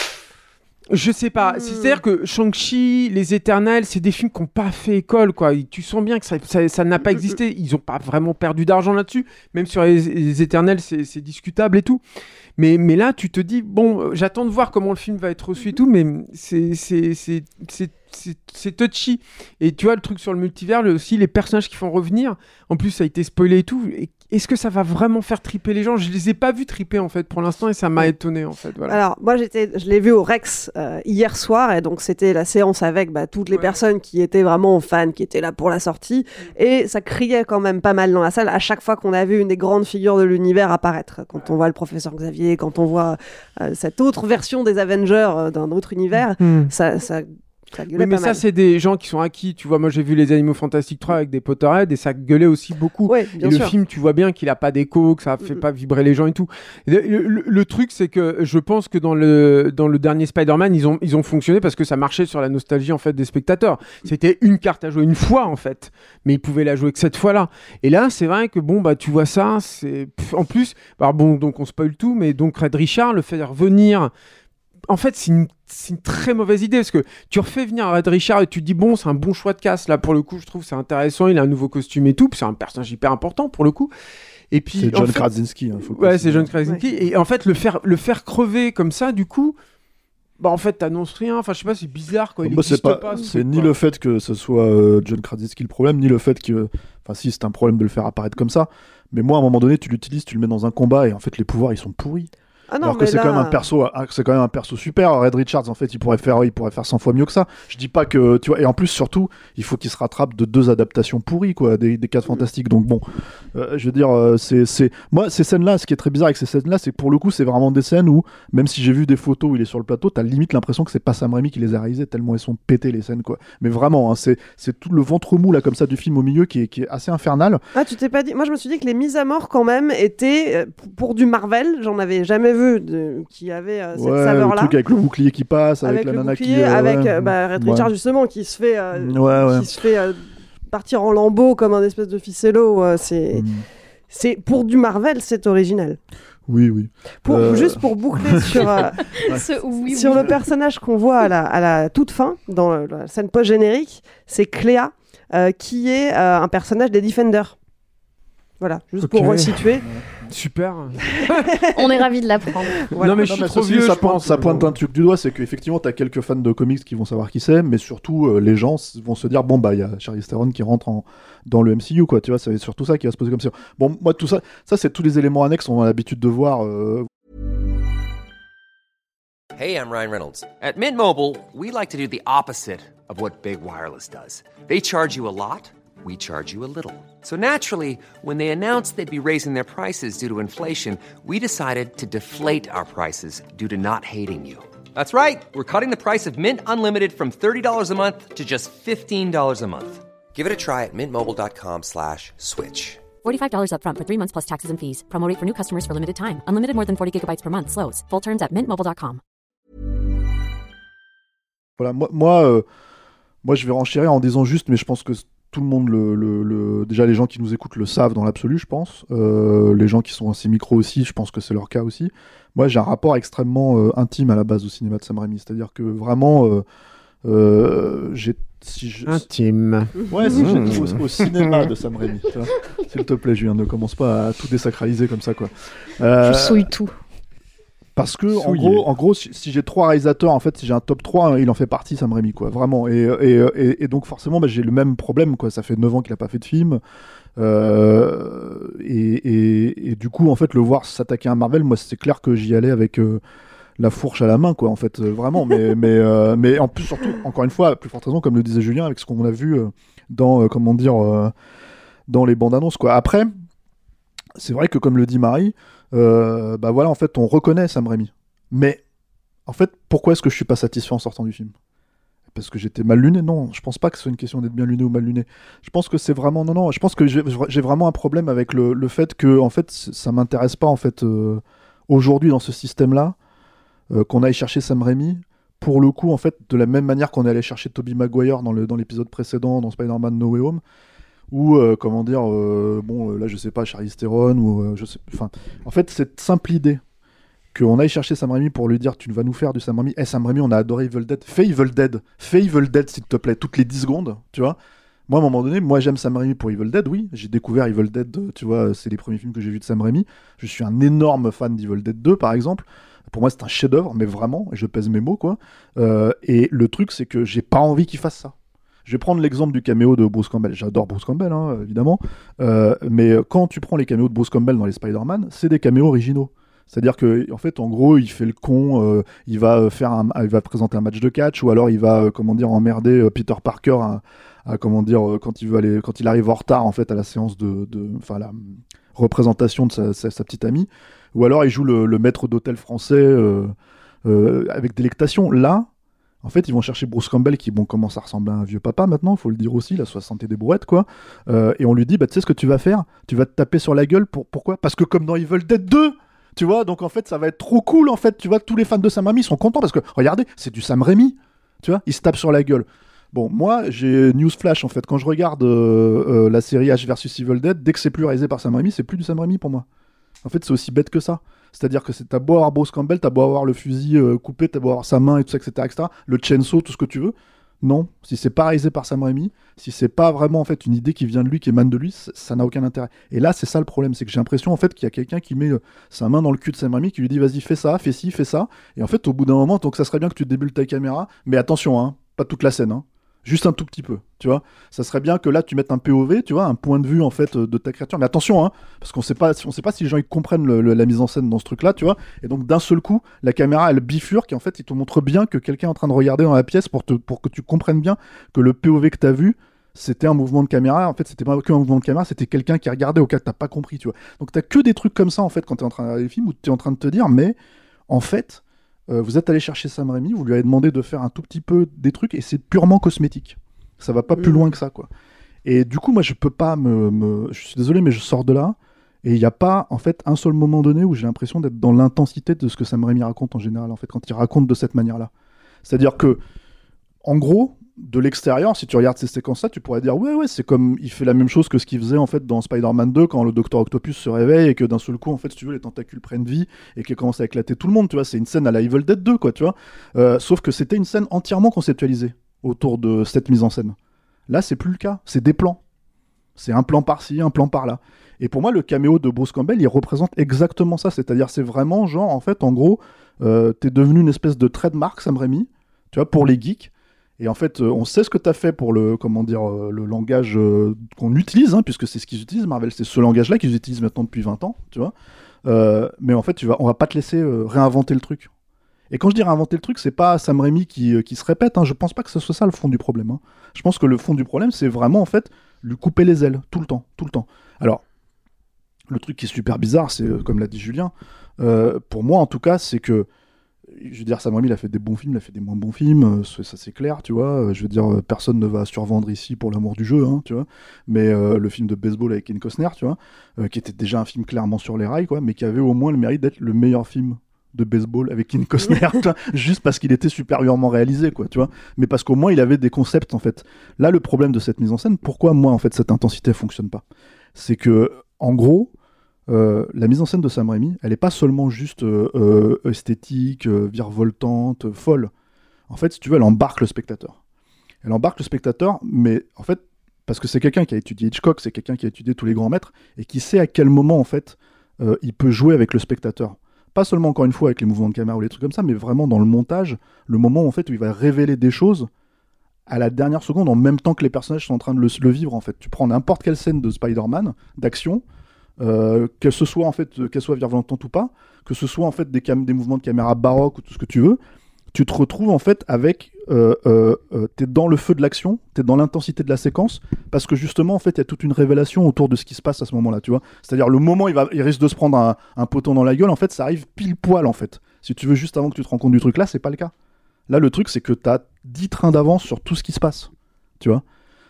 je sais pas, mmh. c'est-à-dire que Shang-Chi, Les Éternels, c'est des films qui n'ont pas fait école, quoi. Et tu sens bien que ça, ça, ça n'a pas existé. Ils n'ont pas vraiment perdu d'argent là-dessus. Même sur Les, les Éternels, c'est, c'est discutable et tout. Mais, mais là, tu te dis, bon, j'attends de voir comment le film va être reçu et tout, mais c'est, c'est, c'est, c'est, c'est, c'est touchy. Et tu vois, le truc sur le multivers, le, aussi, les personnages qui font revenir, en plus, ça a été spoilé et tout. Et, est-ce que ça va vraiment faire triper les gens ? Je les ai pas vus triper en fait pour l'instant et ça m'a étonné en fait. Voilà. Alors moi j'étais, je l'ai vu au Rex euh, hier soir et donc c'était la séance avec bah, toutes les ouais. personnes qui étaient vraiment fans, qui étaient là pour la sortie et ça criait quand même pas mal dans la salle à chaque fois qu'on a vu une des grandes figures de l'univers apparaître. Quand on voit le professeur Xavier, quand on voit euh, cette autre version des Avengers euh, d'un autre univers, mmh. ça, ça Ça oui, mais ça, mal. c'est des gens qui sont acquis. Tu vois, moi, j'ai vu Les Animaux Fantastiques trois avec des Potterheads et ça gueulait aussi beaucoup. Ouais, bien et sûr. Le film, tu vois bien qu'il a pas d'écho, que ça fait mm-hmm. pas vibrer les gens et tout. Et le, le, le truc, c'est que je pense que dans le, dans le dernier Spider-Man, ils ont, ils ont fonctionné parce que ça marchait sur la nostalgie, en fait, des spectateurs. C'était une carte à jouer une fois, en fait. Mais ils pouvaient la jouer que cette fois-là. Et là, c'est vrai que, bon, bah, tu vois ça, c'est... En plus, alors bon, donc on spoil tout, mais donc Red Richard, le fait revenir... En fait, c'est une, c'est une très mauvaise idée parce que tu refais venir Red Richard et tu te dis bon, c'est un bon choix de casse là pour le coup. Je trouve c'est intéressant. Il a un nouveau costume et tout. Puis c'est un personnage hyper important pour le coup. Et puis c'est John en fait, Krasinski. Hein, faut ouais, c'est John Krasinski. Ouais. Et en fait, le faire le faire crever comme ça, du coup, bah en fait, t'annonces rien. Enfin, je sais pas, c'est bizarre quoi. Il bah, c'est pas, pas. C'est ni quoi. Le fait que ce soit euh, John Krasinski le problème, ni le fait que, enfin, si c'est un problème de le faire apparaître comme ça. Mais moi, à un moment donné, tu l'utilises, tu le mets dans un combat et en fait, les pouvoirs ils sont pourris. Ah non, Alors que mais c'est là... quand même un perso, c'est quand même un perso super. Red Richards, en fait, il pourrait faire, il pourrait faire cent fois mieux que ça. Je dis pas que, tu vois, et en plus surtout, il faut qu'il se rattrape de deux adaptations pourries, quoi, des, des quatre fantastiques. Donc bon, euh, je veux dire, euh, c'est, c'est, moi, ces scènes-là, ce qui est très bizarre avec ces scènes-là, c'est que pour le coup, c'est vraiment des scènes où, même si j'ai vu des photos où il est sur le plateau, t'as limite l'impression que c'est pas Sam Raimi qui les a réalisées tellement elles sont pétées les scènes, quoi. Mais vraiment, hein, c'est, c'est tout le ventre mou là comme ça du film au milieu qui est, qui est assez infernal. Ah, tu t'es pas dit. Moi, je me suis dit que les mises à mort quand même étaient euh, pour du Marvel. J'en avais jamais vu de... qui avait euh, cette ouais, saveur-là. Le truc avec le bouclier qui passe, avec, avec la le nana bouclier, qui. Euh, avec ouais, euh, bah, Red ouais. Richards justement qui se fait, euh, ouais, ouais. qui se fait euh, partir en lambeaux comme un espèce de ficello. Euh, c'est, mm. c'est pour du Marvel, c'est original. Oui, oui. Pour, euh... Juste pour boucler sur, euh, Ce, oui, sur oui. le personnage qu'on voit à la, à la toute fin, dans la scène post-générique, c'est Cléa, euh, qui est euh, un personnage des Defenders. Voilà, juste okay. pour resituer. Super. On est ravis de l'apprendre. Voilà. Non mais je suis non, mais trop vieux, ça je pointe, pense. Ça pointe un truc du doigt, c'est qu'effectivement t'as quelques fans de comics qui vont savoir qui c'est, mais surtout euh, les gens vont se dire bon bah il y a Charlize Theron qui rentre en, dans le M C U quoi, tu vois, c'est surtout ça qui va se poser comme ça. Bon moi tout ça, ça c'est tous les éléments annexes qu'on a l'habitude de voir. Euh... Hey, I'm Ryan Reynolds. At Mint Mobile, we like to do the opposite of what Big Wireless does. They charge you a lot. We charge you a little. So naturally, when they announced they'd be raising their prices due to inflation, we decided to deflate our prices due to not hating you. That's right. We're cutting the price of Mint Unlimited from thirty dollars a month to just fifteen dollars a month. Give it a try at mintmobile.com slash switch. forty-five dollars up front for three months plus taxes and fees. Promo rate for new customers for limited time. Unlimited more than forty gigabytes per month. Slows full terms at mint mobile dot com. Voilà, moi, moi, euh, moi je vais renchérir en disant juste, mais je pense que tout le monde, le, le, le... déjà les gens qui nous écoutent le savent dans l'absolu, je pense. Euh, les gens qui sont assez micro aussi, je pense que c'est leur cas aussi. Moi, j'ai un rapport extrêmement euh, intime à la base au cinéma de Sam Raimi. C'est-à-dire que vraiment, euh, euh, j'ai... Si je... Intime. Ouais, si mmh. j'ai au, au cinéma de Sam Raimi. S'il te plaît, Julien, ne commence pas à tout désacraliser comme ça, quoi. Euh... Je souille tout. Parce que en gros, en gros, si, si j'ai trois réalisateurs, en fait, si j'ai un top trois, il en fait partie, Sam Raimi, quoi, vraiment. Et, et, et, et donc forcément, bah, j'ai le même problème, quoi. Ça fait neuf ans qu'il a pas fait de film, euh, et, et, et du coup, en fait, le voir s'attaquer à Marvel, moi, c'est clair que j'y allais avec euh, la fourche à la main, quoi, en fait, euh, vraiment. Mais, mais, euh, mais en plus, surtout, encore une fois, à plus forte raison, comme le disait Julien, avec ce qu'on a vu euh, dans, euh, comment dire, euh, dans les bandes annonces, quoi. Après, c'est vrai que comme le dit Marie. Euh, bah voilà, en fait, on reconnaît Sam Raimi. Mais, en fait, pourquoi est-ce que je suis pas satisfait en sortant du film ? Parce que j'étais mal luné ? Non, je pense pas que ce soit une question d'être bien luné ou mal luné. Je pense que c'est vraiment... Non, non, je pense que j'ai, j'ai vraiment un problème avec le, le fait que, en fait, ça m'intéresse pas, en fait, euh, aujourd'hui, dans ce système-là, euh, qu'on aille chercher Sam Raimi, pour le coup, en fait, de la même manière qu'on est allé chercher Tobey Maguire dans, le, dans l'épisode précédent, dans Spider-Man No Way Home, ou euh, comment dire, euh, bon euh, là je sais pas, Charlize Theron, ou euh, je sais, enfin, en fait cette simple idée qu'on aille chercher Sam Raimi pour lui dire tu vas nous faire du Sam Raimi, hey, Sam Raimi on a adoré Evil Dead, fais Evil Dead, fais Evil Dead s'il te plaît, toutes les dix secondes, tu vois. Moi à un moment donné, moi j'aime Sam Raimi pour Evil Dead, oui, j'ai découvert Evil Dead, tu vois, c'est les premiers films que j'ai vus de Sam Raimi, je suis un énorme fan d'Evil Dead deux par exemple. Pour moi c'est un chef-d'œuvre, mais vraiment, et je pèse mes mots quoi, euh, et le truc c'est que j'ai pas envie qu'il fasse ça. Je vais prendre l'exemple du caméo de Bruce Campbell. J'adore Bruce Campbell, hein, évidemment. Euh, mais quand tu prends les caméos de Bruce Campbell dans les Spider-Man, c'est des caméos originaux. C'est-à-dire que, en fait, en gros, il fait le con, euh, il va faire, un, il va présenter un match de catch, ou alors il va, euh, comment dire, emmerder euh, Peter Parker, à, à, comment dire, euh, quand il veut aller, quand il arrive en retard, en fait, à la séance de, de enfin, la représentation de sa, sa, sa petite amie. Ou alors il joue le, le maître d'hôtel français euh, euh, avec délectation. Là. En fait, ils vont chercher Bruce Campbell, qui bon, commence à ressembler à un vieux papa maintenant, il faut le dire aussi, il a soixante et des brouettes, quoi. Euh, et on lui dit, bah, tu sais ce que tu vas faire ? Tu vas te taper sur la gueule, pour... pourquoi ? Parce que comme dans Evil Dead deux, tu vois, donc en fait, ça va être trop cool, en fait, tu vois, tous les fans de Sam Raimi sont contents, parce que, regardez, c'est du Sam Raimi, tu vois, il se tape sur la gueule. Bon, moi, j'ai newsflash, en fait, quand je regarde euh, euh, la série Ash versus Evil Dead, dès que c'est plus réalisé par Sam Raimi, c'est plus du Sam Raimi pour moi. En fait, c'est aussi bête que ça. C'est-à-dire que c'est, t'as beau avoir Bruce Campbell, t'as beau avoir le fusil euh, coupé, t'as beau avoir sa main et tout ça, et cetera, et cetera, le chainsaw, tout ce que tu veux. Non, si c'est pas réalisé par Sam Raimi, si c'est pas vraiment en fait une idée qui vient de lui, qui émane de lui, ça, ça n'a aucun intérêt. Et là, c'est ça le problème, c'est que j'ai l'impression en fait qu'il y a quelqu'un qui met euh, sa main dans le cul de Sam Raimi, qui lui dit vas-y fais ça, fais ci, fais ça. Et en fait, au bout d'un moment, donc ça serait bien que tu débules ta caméra, mais attention, hein, pas toute la scène, hein. Juste un tout petit peu, tu vois. Ça serait bien que là, tu mettes un P O V, tu vois, un point de vue, en fait, de ta créature. Mais attention, hein, parce qu'on sait pas, on sait pas si les gens ils comprennent le, le, la mise en scène dans ce truc-là, tu vois. Et donc, d'un seul coup, la caméra, elle bifurque, et en fait, il te montre bien que quelqu'un est en train de regarder dans la pièce pour, te, pour que tu comprennes bien que le P O V que t'as vu, c'était un mouvement de caméra. En fait, c'était pas qu'un mouvement de caméra, c'était quelqu'un qui regardait au cas que t'as pas compris, tu vois. Donc, t'as que des trucs comme ça, en fait, quand t'es en train de regarder les films, où t'es en train de te dire, mais, en fait, euh, vous êtes allé chercher Sam Raimi, vous lui avez demandé de faire un tout petit peu des trucs, et c'est purement cosmétique. Ça va pas mmh. plus loin que ça, quoi. Et du coup, moi, je peux pas me, me... Je suis désolé, mais je sors de là. Et il n'y a pas, en fait, un seul moment donné où j'ai l'impression d'être dans l'intensité de ce que Sam Raimi raconte en général, en fait, quand il raconte de cette manière-là. C'est-à-dire que, en gros, de l'extérieur, si tu regardes ces séquences-là, tu pourrais dire, ouais, ouais, c'est comme, il fait la même chose que ce qu'il faisait, en fait, dans Spider-Man deux, quand le Docteur Octopus se réveille et que d'un seul coup, en fait, si tu veux, les tentacules prennent vie et qu'il commence à éclater tout le monde, tu vois. C'est une scène à la Evil Dead deux, quoi, tu vois. Euh, sauf que c'était une scène entièrement conceptualisée autour de cette mise en scène. Là, c'est plus le cas. C'est des plans. C'est un plan par-ci, un plan par-là. Et pour moi, le caméo de Bruce Campbell, il représente exactement ça. C'est-à-dire, c'est vraiment genre, en fait, en gros, euh, t'es devenu une espèce de trademark, Sam Raimi, tu vois, pour les geeks. Et en fait, euh, on sait ce que t'as fait pour le, comment dire, euh, le langage euh, qu'on utilise, hein, puisque c'est ce qu'ils utilisent, Marvel. C'est ce langage-là qu'ils utilisent maintenant depuis vingt ans, tu vois. Euh, mais en fait, tu vas, on va pas te laisser euh, réinventer le truc. Et quand je dis réinventer le truc, c'est pas Sam Raimi qui, euh, qui se répète, hein. Je pense pas que ce soit ça le fond du problème. Hein. Je pense que le fond du problème, c'est vraiment, en fait, lui couper les ailes, tout le temps, tout le temps. Alors, le truc qui est super bizarre, c'est, euh, comme l'a dit Julien, euh, pour moi, en tout cas, c'est que, je veux dire, Sam Raimi, il a fait des bons films, il a fait des moins bons films, euh, ça c'est clair, tu vois. Euh, je veux dire, euh, personne ne va survendre ici pour l'amour du jeu, hein, tu vois. Mais euh, le film de baseball avec Kevin Costner, tu vois, euh, qui était déjà un film clairement sur les rails, quoi, mais qui avait au moins le mérite d'être le meilleur film de baseball avec Kevin Costner, juste parce qu'il était supérieurement réalisé, quoi, tu vois. Mais parce qu'au moins il avait des concepts, en fait. Là, le problème de cette mise en scène, pourquoi moi, en fait, cette intensité fonctionne pas, c'est que, en gros, euh, la mise en scène de Sam Raimi, elle est pas seulement juste euh, euh, esthétique, euh, virevoltante, folle. En fait, si tu veux, elle embarque le spectateur. Elle embarque le spectateur, mais en fait, parce que c'est quelqu'un qui a étudié Hitchcock, c'est quelqu'un qui a étudié tous les grands maîtres et qui sait à quel moment, en fait, euh, il peut jouer avec le spectateur. Pas seulement, encore une fois, avec les mouvements de caméra ou les trucs comme ça, mais vraiment dans le montage, le moment en fait, où il va révéler des choses à la dernière seconde, en même temps que les personnages sont en train de le, le vivre. En fait. Tu prends n'importe quelle scène de Spider-Man, d'action, euh, que ce soit, en fait, qu'elle soit virevoltante ou pas, que ce soit en fait, des, cam- des mouvements de caméra baroque ou tout ce que tu veux, tu te retrouves en fait avec... Euh, euh, euh, t'es dans le feu de l'action, t'es dans l'intensité de la séquence, parce que justement, en fait, il y a toute une révélation autour de ce qui se passe à ce moment-là, tu vois. C'est-à-dire, le moment où il, va, il risque de se prendre un, un poteau dans la gueule, en fait, ça arrive pile poil, en fait. Si tu veux, juste avant que tu te rends compte du truc, là, c'est pas le cas. Là, le truc, c'est que t'as dix trains d'avance sur tout ce qui se passe, tu vois.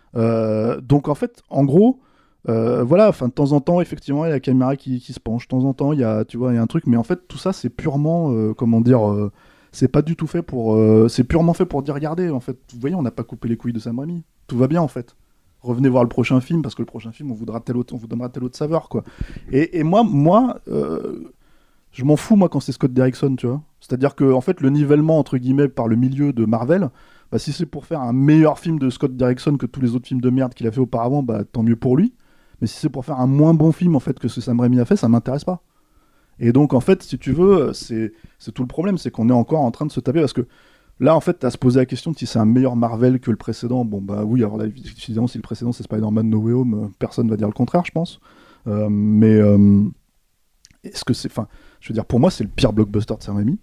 Euh, donc, en fait, en gros... Euh, voilà, enfin de temps en temps, effectivement, il y a la caméra qui, qui se penche. De temps en temps, il y a, tu vois, il y a un truc, mais en fait, tout ça, c'est purement, euh, comment dire, euh, c'est pas du tout fait pour, euh, c'est purement fait pour dire, regardez, en fait, vous voyez, on n'a pas coupé les couilles de Sam Raimi, tout va bien, en fait. Revenez voir le prochain film parce que le prochain film, on voudra telle autre, on vous donnera telle autre saveur, quoi. Et, et moi, moi, euh, je m'en fous, moi, quand c'est Scott Derrickson, tu vois. C'est-à-dire que, en fait, le nivellement entre guillemets par le milieu de Marvel. Bah, si c'est pour faire un meilleur film de Scott Derrickson que tous les autres films de merde qu'il a fait auparavant, bah tant mieux pour lui. Mais si c'est pour faire un moins bon film en fait que ce que Sam Raimi a fait, ça m'intéresse pas. Et donc en fait, si tu veux, c'est, c'est tout le problème, c'est qu'on est encore en train de se taper parce que là en fait, t'as à se poser la question de si c'est un meilleur Marvel que le précédent. Bon bah oui, alors là évidemment si le précédent c'est Spider-Man No Way Home, personne va dire le contraire, je pense. Euh, mais euh, est-ce que c'est, enfin, je veux dire pour moi c'est le pire blockbuster de Sam Raimi.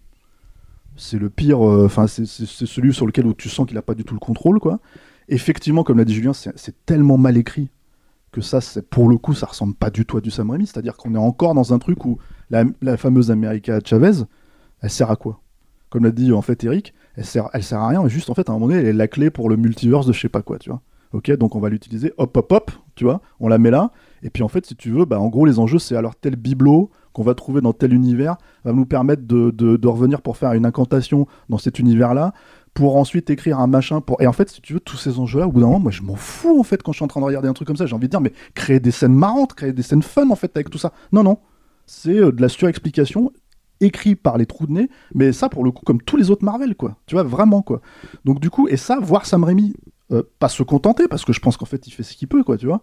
C'est le pire, enfin euh, c'est, c'est, c'est celui sur lequel où tu sens qu'il a pas du tout le contrôle quoi. Effectivement, comme l'a dit Julien, c'est, c'est tellement mal écrit que ça, c'est, pour le coup, ça ressemble pas du tout à du Sam Raimi. C'est-à-dire qu'on est encore dans un truc où la, la fameuse America Chavez, elle sert à quoi ? Comme l'a dit en fait Eric, elle sert, elle sert à rien, mais juste en fait à un moment donné, elle est la clé pour le multiverse de je sais pas quoi, tu vois. Ok, donc on va l'utiliser, hop hop hop, tu vois, on la met là, et puis en fait, si tu veux, bah en gros les enjeux, c'est alors tel bibelot qu'on va trouver dans tel univers va nous permettre de, de, de revenir pour faire une incantation dans cet univers-là, pour ensuite écrire un machin pour... Et en fait, si tu veux, tous ces enjeux-là, au bout d'un moment, moi je m'en fous en fait quand je suis en train de regarder un truc comme ça, j'ai envie de dire, mais créer des scènes marrantes, créer des scènes fun en fait avec tout ça. Non, non, c'est euh, de la surexplication écrit par les trous de nez, mais ça pour le coup, comme tous les autres Marvel, quoi. Tu vois, vraiment, quoi. Donc du coup, et ça, voir Sam Raimi euh, pas se contenter, parce que je pense qu'en fait, il fait ce qu'il peut, quoi, tu vois,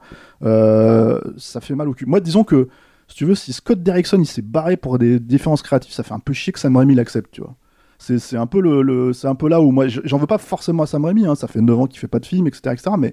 euh, ça fait mal au cul. Moi, disons que, si tu veux, si Scott Derrickson, il s'est barré pour des différences créatives, ça fait un peu chier que Sam Raimi l'accepte, tu vois. C'est, c'est, un peu le, le, c'est un peu là où moi, j'en veux pas forcément à Sam Raimi, hein, ça fait neuf ans qu'il fait pas de film, et cetera, et cetera, mais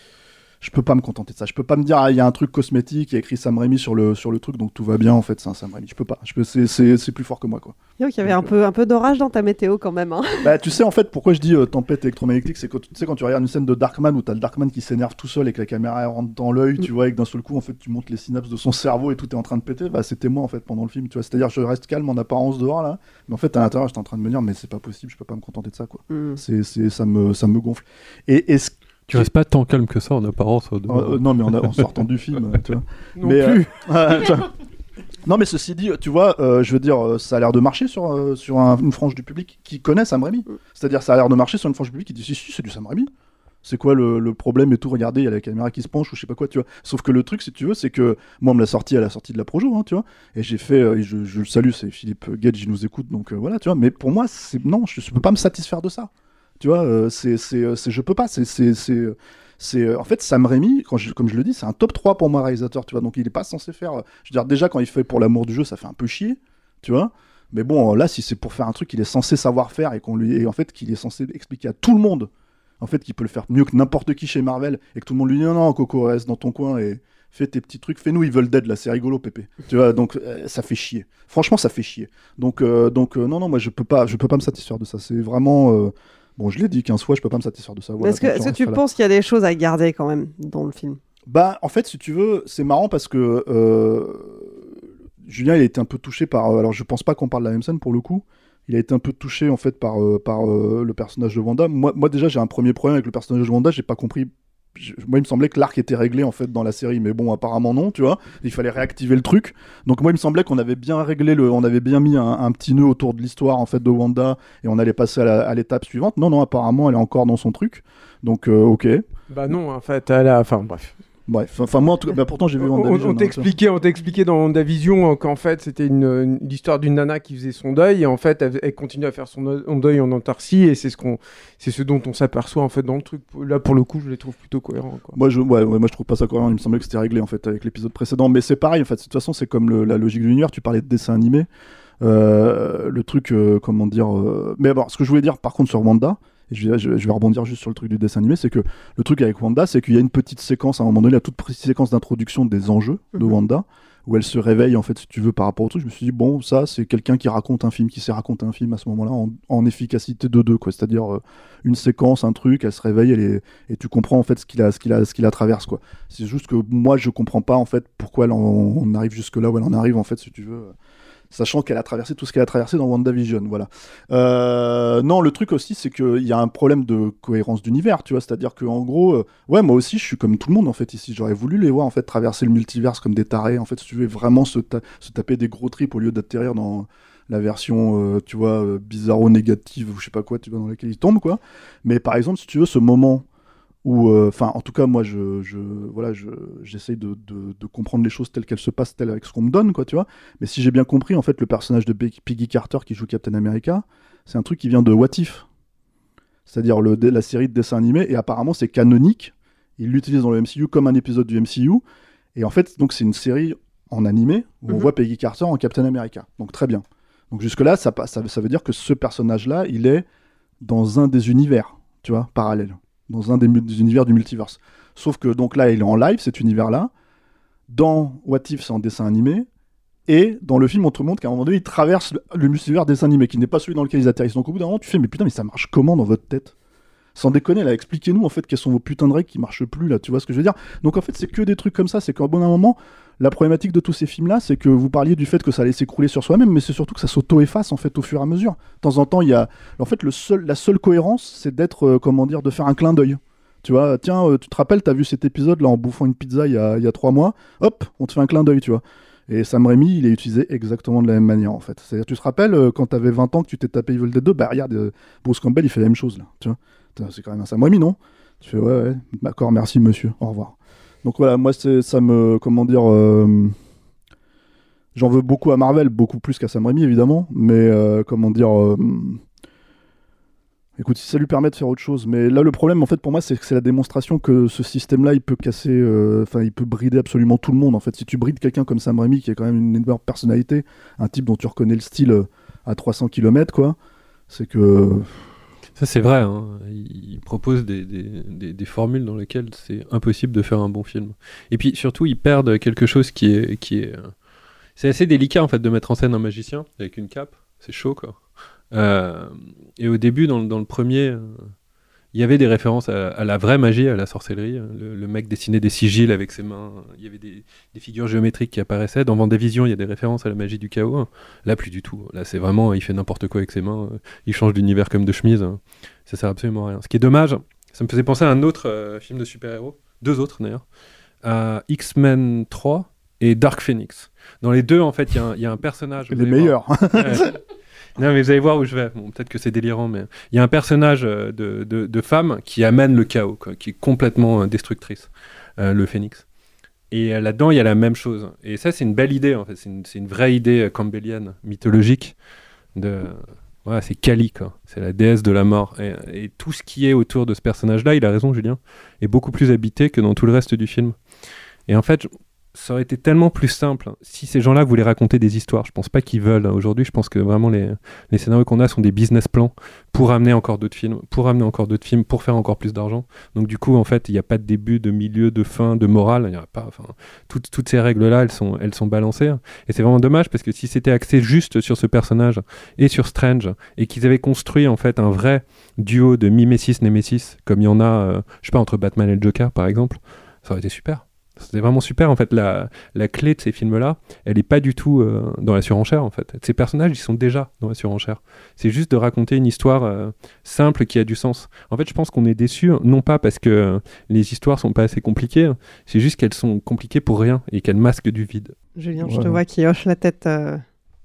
je peux pas me contenter de ça. Je peux pas me dire, ah, il y a un truc cosmétique, il y a écrit Sam Raimi sur le, sur le truc, donc tout va bien, en fait, c'est un Sam Raimi. Je peux pas. Je peux, c'est, c'est, c'est plus fort que moi, quoi. Il y avait donc, un, peu, un peu d'orage dans ta météo, quand même. Hein. Bah, tu sais, en fait, pourquoi je dis euh, tempête électromagnétique, c'est que tu sais, quand tu regardes une scène de Darkman où t'as le Darkman qui s'énerve tout seul et que la caméra rentre dans l'œil, mm. tu vois, et que d'un seul coup, en fait, tu montes les synapses de son cerveau et tout est en train de péter, bah, c'était moi, en fait, pendant le film, tu vois. C'est-à-dire, je reste calme en apparence dehors, là, mais en fait, à l'intérieur, j'étais en train de me dire, mais c'est pas possible, je peux pas me contenter de ça, quoi. Mm. C'est, c'est, ça me, ça me gonfle. Et, et ce Tu restes pas tant calme que ça en apparence. Euh, euh, non, mais en, a, en sortant du film, euh, tu vois. Non mais, plus. Euh, tu vois. Non, mais ceci dit, tu vois, euh, je veux dire, ça a l'air de marcher sur, euh, sur un, une frange du public qui connaît Sam Raimi. Mm. C'est-à-dire, ça a l'air de marcher sur une frange du public qui dit si, si, c'est du Sam Raimi. C'est quoi le, le problème et tout, regardez, il y a la caméra qui se penche ou je sais pas quoi, tu vois. Sauf que le truc, si tu veux, c'est que moi, on me l'a sorti à la sortie de la Projo, hein, tu vois. Et j'ai fait, euh, et je, je le salue, c'est Philippe Gage, il nous écoute, donc euh, voilà, tu vois. Mais pour moi, c'est, non, je, je peux pas me satisfaire de ça. Tu vois, euh, c'est, c'est, c'est, je peux pas, c'est, c'est, c'est, c'est, en fait, Sam Raimi, quand je, comme je le dis, c'est un top trois pour moi réalisateur, tu vois, donc il est pas censé faire, je veux dire, déjà quand il fait Pour l'amour du jeu, ça fait un peu chier, tu vois, mais bon, là, si c'est pour faire un truc qu'il est censé savoir faire et qu'on lui, et en fait, qu'il est censé expliquer à tout le monde, en fait, qu'il peut le faire mieux que n'importe qui chez Marvel, et que tout le monde lui dit, non, non, Coco, reste dans ton coin et fais tes petits trucs, fais-nous Evil Dead, là, c'est rigolo, Pépé, tu vois, donc, euh, ça fait chier, franchement, ça fait chier, donc, euh, donc euh, non, non, moi, je peux pas, je peux pas me satisfaire de ça, c'est vraiment... Euh, Bon, je l'ai dit quinze fois, je peux pas me satisfaire de ça. Voilà, est-ce que, est-ce que tu penses qu'il y a des choses à garder quand même dans le film ? Bah, en fait, si tu veux, c'est marrant parce que euh, Julien, il a été un peu touché par. Euh, alors, je pense pas qu'on parle de la même scène pour le coup. Il a été un peu touché en fait par euh, par euh, le personnage de Wanda. Moi, moi, déjà, j'ai un premier problème avec le personnage de Wanda. J'ai pas compris. Je, moi, il me semblait que l'arc était réglé en fait dans la série, mais bon, apparemment non, tu vois. Il fallait réactiver le truc. Donc moi, il me semblait qu'on avait bien réglé le, on avait bien mis un, un petit nœud autour de l'histoire en fait de Wanda et on allait passer à, la, à l'étape suivante. Non, non, apparemment, elle est encore dans son truc. Donc euh, ok. Bah non, en fait, elle a, enfin bref. Bref, enfin moi, en tout cas, bah, pourtant j'ai vu WandaVision. On, on t'expliquait, on t'expliquait dans WandaVision qu'en fait c'était une, une l'histoire d'une nana qui faisait son deuil et en fait elle, elle continue à faire son, son deuil en autarcie et c'est ce qu'on, c'est ce dont on s'aperçoit en fait dans le truc. Là pour le coup, je les trouve plutôt cohérents. Quoi. Moi je, ouais, ouais, moi je trouve pas ça cohérent. Il me semblait que c'était réglé en fait avec l'épisode précédent, mais c'est pareil en fait. De toute façon, c'est comme le, la logique de l'univers. Tu parlais de dessin animé, euh, le truc, euh, comment dire. Euh... Mais bon, ce que je voulais dire par contre sur Wanda. Et je vais, je, je vais rebondir juste sur le truc du dessin animé, c'est que le truc avec Wanda, c'est qu'il y a une petite séquence, à un moment donné, la toute petite séquence d'introduction des enjeux de mm-hmm. Wanda, où elle se réveille, en fait, si tu veux, par rapport au truc. Je me suis dit, bon, ça, c'est quelqu'un qui raconte un film, qui sait raconter un film à ce moment-là, en, en efficacité de deux, quoi. C'est-à-dire, euh, une séquence, un truc, elle se réveille, elle est... et tu comprends, en fait, ce qu'il a, ce qu'il a, ce qu'il a traverse, quoi. C'est juste que moi, je comprends pas, en fait, pourquoi elle en, on arrive jusque-là où elle en arrive, en fait, si tu veux... Sachant qu'elle a traversé tout ce qu'elle a traversé dans WandaVision, voilà. Euh, non, le truc aussi, c'est qu'il y a un problème de cohérence d'univers, tu vois, c'est-à-dire qu'en gros, euh, ouais, moi aussi, je suis comme tout le monde, en fait, ici. J'aurais voulu les voir, en fait, traverser le multiverse comme des tarés, en fait, si tu veux vraiment se, ta- se taper des gros trips au lieu d'atterrir dans la version, euh, tu vois, euh, bizarro-négative, ou je sais pas quoi, tu vois, dans laquelle ils tombent, quoi. Mais par exemple, si tu veux, ce moment... Ou enfin, euh, en tout cas, moi, je, je, voilà, je, j'essaye de, de, de comprendre les choses telles qu'elles se passent, telles avec ce qu'on me donne, quoi, tu vois. Mais si j'ai bien compris, en fait, le personnage de Peggy Carter qui joue Captain America, c'est un truc qui vient de What If, c'est-à-dire le, la série de dessins animés, et apparemment, c'est canonique. Ils l'utilisent dans le M C U comme un épisode du M C U, et en fait, donc, c'est une série en animé où mm-hmm. on voit Peggy Carter en Captain America. Donc, très bien. Donc, jusque-là, ça, ça, ça veut dire que ce personnage-là, il est dans un des univers, tu vois, parallèles. Dans un des, mu- des univers du multiverse. Sauf que donc là, il est en live, cet univers-là. Dans What If, c'est en dessin animé. Et dans le film, on te montre qu'à un moment donné, il traverse le, le multivers dessin animé, qui n'est pas celui dans lequel ils atterrissent. Donc au bout d'un moment, tu fais, mais putain, mais ça marche comment dans votre tête ? Sans déconner, là, expliquez-nous en fait quelles sont vos putains de règles qui marchent plus, là, tu vois ce que je veux dire ? Donc en fait, c'est que des trucs comme ça. C'est qu'au bout d'un moment, la problématique de tous ces films-là, c'est que vous parliez du fait que ça allait s'écrouler sur soi-même, mais c'est surtout que ça s'auto-efface en fait au fur et à mesure. De temps en temps, il y a. En fait, le seul, la seule cohérence, c'est d'être, euh, comment dire, de faire un clin d'œil. Tu vois, tiens, euh, tu te rappelles, t'as vu cet épisode-là en bouffant une pizza il y a, il y a trois mois, hop, on te fait un clin d'œil, tu vois. Et Sam Raimi, il est utilisé exactement de la même manière, en fait. C'est-à-dire, tu te rappelles, euh, quand t'avais vingt ans, que tu t'es tapé Evil Dead deux, bah regarde, euh, Bruce Campbell, il fait la même chose, là, tu vois. C'est quand même un Sam Raimi, non ? Tu fais, ouais, ouais, d'accord, merci, monsieur, au revoir. Donc voilà, moi, c'est, ça me, comment dire... Euh, j'en veux beaucoup à Marvel, beaucoup plus qu'à Sam Raimi, évidemment, mais, euh, comment dire... Euh, Écoute, si ça lui permet de faire autre chose. Mais là, le problème, en fait, pour moi, c'est que c'est la démonstration que ce système-là, il peut casser... Enfin, euh, il peut brider absolument tout le monde, en fait. Si tu brides quelqu'un comme Sam Raimi, qui a quand même une énorme personnalité, un type dont tu reconnais le style euh, à trois cents kilomètres, quoi, C'est que... Ça, c'est vrai. Hein. Il propose des, des, des, des formules dans lesquelles c'est impossible de faire un bon film. Et puis, surtout, ils perdent quelque chose qui est... Qui est euh... C'est assez délicat, en fait, de mettre en scène un magicien avec une cape. C'est chaud, quoi. Euh... Et au début, dans, dans le premier... Euh... Il y avait des références à, à la vraie magie, à la sorcellerie. Le, le mec dessinait des sigils avec ses mains. Il y avait des, des figures géométriques qui apparaissaient. Dans Vendavision, il y a des références à la magie du chaos. Là, plus du tout. Là, c'est vraiment, il fait n'importe quoi avec ses mains. Il change d'univers comme de chemise. Ça sert absolument à rien. Ce qui est dommage, ça me faisait penser à un autre euh, film de super-héros. Deux autres, d'ailleurs. À X-Men trois et Dark Phoenix. Dans les deux, en fait, il y, y a un personnage... Les meilleurs. Ouais. Non, mais vous allez voir où je vais. Bon, peut-être que c'est délirant, mais il y a un personnage de, de, de femme qui amène le chaos, quoi, qui est complètement destructrice, euh, le Phénix. Et euh, là-dedans, il y a la même chose. Et ça, c'est une belle idée, en fait. C'est une, c'est une vraie idée campbellienne, mythologique. De... Voilà, c'est Kali, quoi. C'est la déesse de la mort. Et, et tout ce qui est autour de ce personnage-là, il a raison, Julien, est beaucoup plus habité que dans tout le reste du film. Et en fait... Je... Ça aurait été tellement plus simple hein, si ces gens-là voulaient raconter des histoires. Je pense pas qu'ils veulent. Hein. Aujourd'hui, je pense que vraiment les, les scénarios qu'on a sont des business plans pour amener encore d'autres films, pour amener encore d'autres films, pour faire encore plus d'argent. Donc du coup, en fait, il n'y a pas de début, de milieu, de fin, de morale. Il y a pas. Enfin, toutes, toutes ces règles-là, elles sont, elles sont balancées. Hein. Et c'est vraiment dommage parce que si c'était axé juste sur ce personnage et sur Strange et qu'ils avaient construit en fait un vrai duo de Mimesis-Nemesis, comme il y en a, euh, je sais pas, entre Batman et le Joker par exemple, ça aurait été super. C'était vraiment super en fait. La, la clé de ces films-là, elle est pas du tout euh, dans la surenchère en fait. Ces personnages, ils sont déjà dans la surenchère. C'est juste de raconter une histoire euh, simple qui a du sens. En fait, je pense qu'on est déçus, non pas parce que euh, les histoires sont pas assez compliquées, hein, c'est juste qu'elles sont compliquées pour rien et qu'elles masquent du vide. Julien, ouais. Je te vois qui hoche la tête. Euh...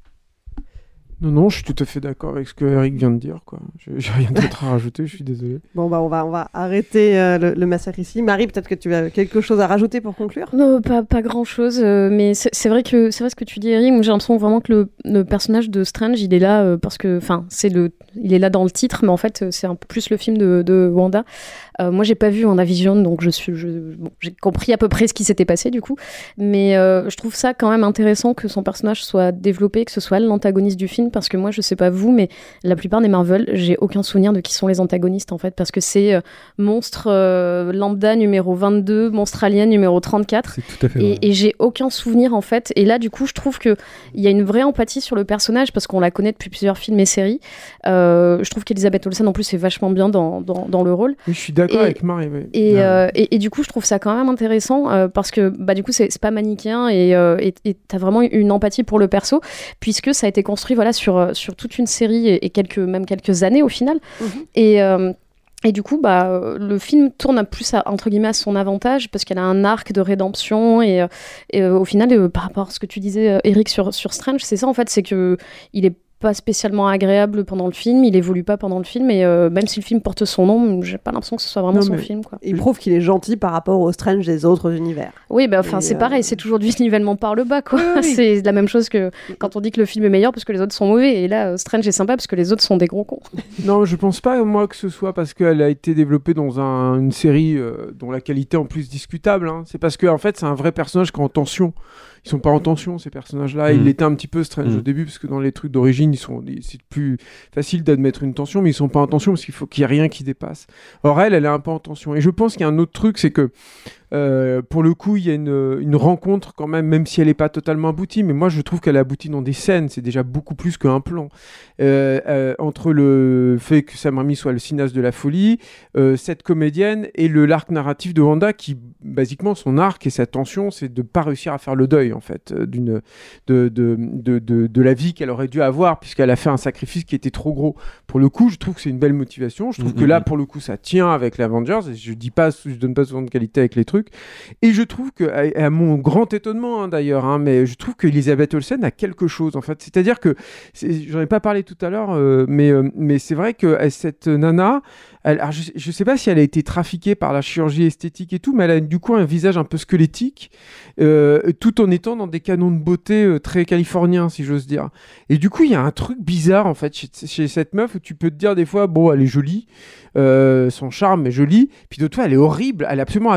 Non, non, je suis tout à fait d'accord avec ce que Eric vient de dire, quoi. J'ai, j'ai rien d'autre à rajouter, je suis désolé. Bon, bah, on va, on va arrêter euh, le, le massacre ici. Marie, peut-être que tu as quelque chose à rajouter pour conclure ? Non, pas, pas grand-chose, euh, mais c'est, c'est vrai que c'est vrai ce que tu dis, Eric. Moi, j'ai l'impression vraiment que le, le personnage de Strange, il est là euh, parce que, enfin, c'est le, il est là dans le titre, mais en fait, c'est un peu plus le film de, de Wanda. Euh, moi, j'ai pas vu WandaVision, donc je suis, je, bon, j'ai compris à peu près ce qui s'était passé du coup, mais euh, je trouve ça quand même intéressant que son personnage soit développé, que ce soit elle l'antagoniste du film, parce que moi, je sais pas vous, mais la plupart des Marvel, j'ai aucun souvenir de qui sont les antagonistes en fait, parce que c'est euh, monstre euh, lambda numéro vingt-deux, monstre alien numéro trente-quatre, c'est tout à fait et, et j'ai aucun souvenir en fait. Et là, du coup, je trouve que il y a une vraie empathie sur le personnage parce qu'on la connaît depuis plusieurs films et séries. Euh, je trouve qu'Elisabeth Olsen en plus est vachement bien dans dans, dans le rôle. Oui, je suis d'accord. Et, avec Marie, oui. et, ouais. euh, et, et du coup, je trouve ça quand même intéressant euh, parce que bah, du coup, c'est, c'est pas manichéen et euh, et t'as vraiment une empathie pour le perso puisque ça a été construit voilà, sur, sur toute une série et, et quelques, même quelques années au final. Mm-hmm. Et, euh, et du coup, bah, le film tourne plus à, entre guillemets à son avantage parce qu'elle a un arc de rédemption et, et euh, au final, euh, par rapport à ce que tu disais, euh, Eric, sur, sur Strange, c'est ça en fait, c'est qu'il est pas spécialement agréable pendant le film, il évolue pas pendant le film et euh, même si le film porte son nom, j'ai pas l'impression que ce soit vraiment non, son film quoi. Il prouve qu'il est gentil par rapport au Strange des autres univers. Oui, bah enfin c'est euh... pareil, c'est toujours du nivellement par le bas quoi. Oui. C'est la même chose que quand on dit que le film est meilleur parce que les autres sont mauvais et là Strange est sympa parce que les autres sont des gros cons. Non, je pense pas moi que ce soit parce qu'elle a été développée dans un, une série euh, dont la qualité en plus discutable, hein. C'est parce que en fait c'est un vrai personnage qui est en tension. Ils sont pas en tension ces personnages-là. Mmh. Il était un petit peu Strange mmh. au début parce que dans les trucs d'origine, ils sont, c'est plus facile d'admettre une tension, mais ils sont pas en tension parce qu'il faut qu'il y ait rien qui dépasse. Or elle, elle est un peu en tension. Et je pense qu'il y a un autre truc, c'est que euh, pour le coup, il y a une, une rencontre quand même, même si elle est pas totalement aboutie. Mais moi, je trouve qu'elle aboutit dans des scènes. C'est déjà beaucoup plus qu'un plan. Euh, euh, entre le fait que Sam Raimi soit le cinéaste de la folie, euh, cette comédienne et le l'arc narratif de Wanda, qui basiquement son arc et sa tension, c'est de pas réussir à faire le deuil en fait d'une de de de de, de la vie qu'elle aurait dû avoir puisqu'elle a fait un sacrifice qui était trop gros. Pour le coup, je trouve que c'est une belle motivation. Je trouve mmh, que là, pour le coup, ça tient avec les Avengers. Et je dis pas, je donne pas souvent de qualité avec les trucs. Et je trouve que, à, à mon grand étonnement hein, d'ailleurs, hein, mais je trouve que Elisabeth Olsen a quelque chose en fait. C'est-à-dire que, c'est, j'en ai pas parlé tout à l'heure, euh, mais euh, mais c'est vrai que cette nana, elle, alors je, je sais pas si elle a été trafiquée par la chirurgie esthétique et tout, mais elle a du coup un visage un peu squelettique, euh, tout en étant dans des canons de beauté euh, très californiens, si j'ose dire. Et du coup, il y a un truc bizarre en fait chez, chez cette meuf où tu peux te dire des fois, bon, elle est jolie, euh, son charme est joli, puis de toi, elle est horrible, elle est absolument atroce,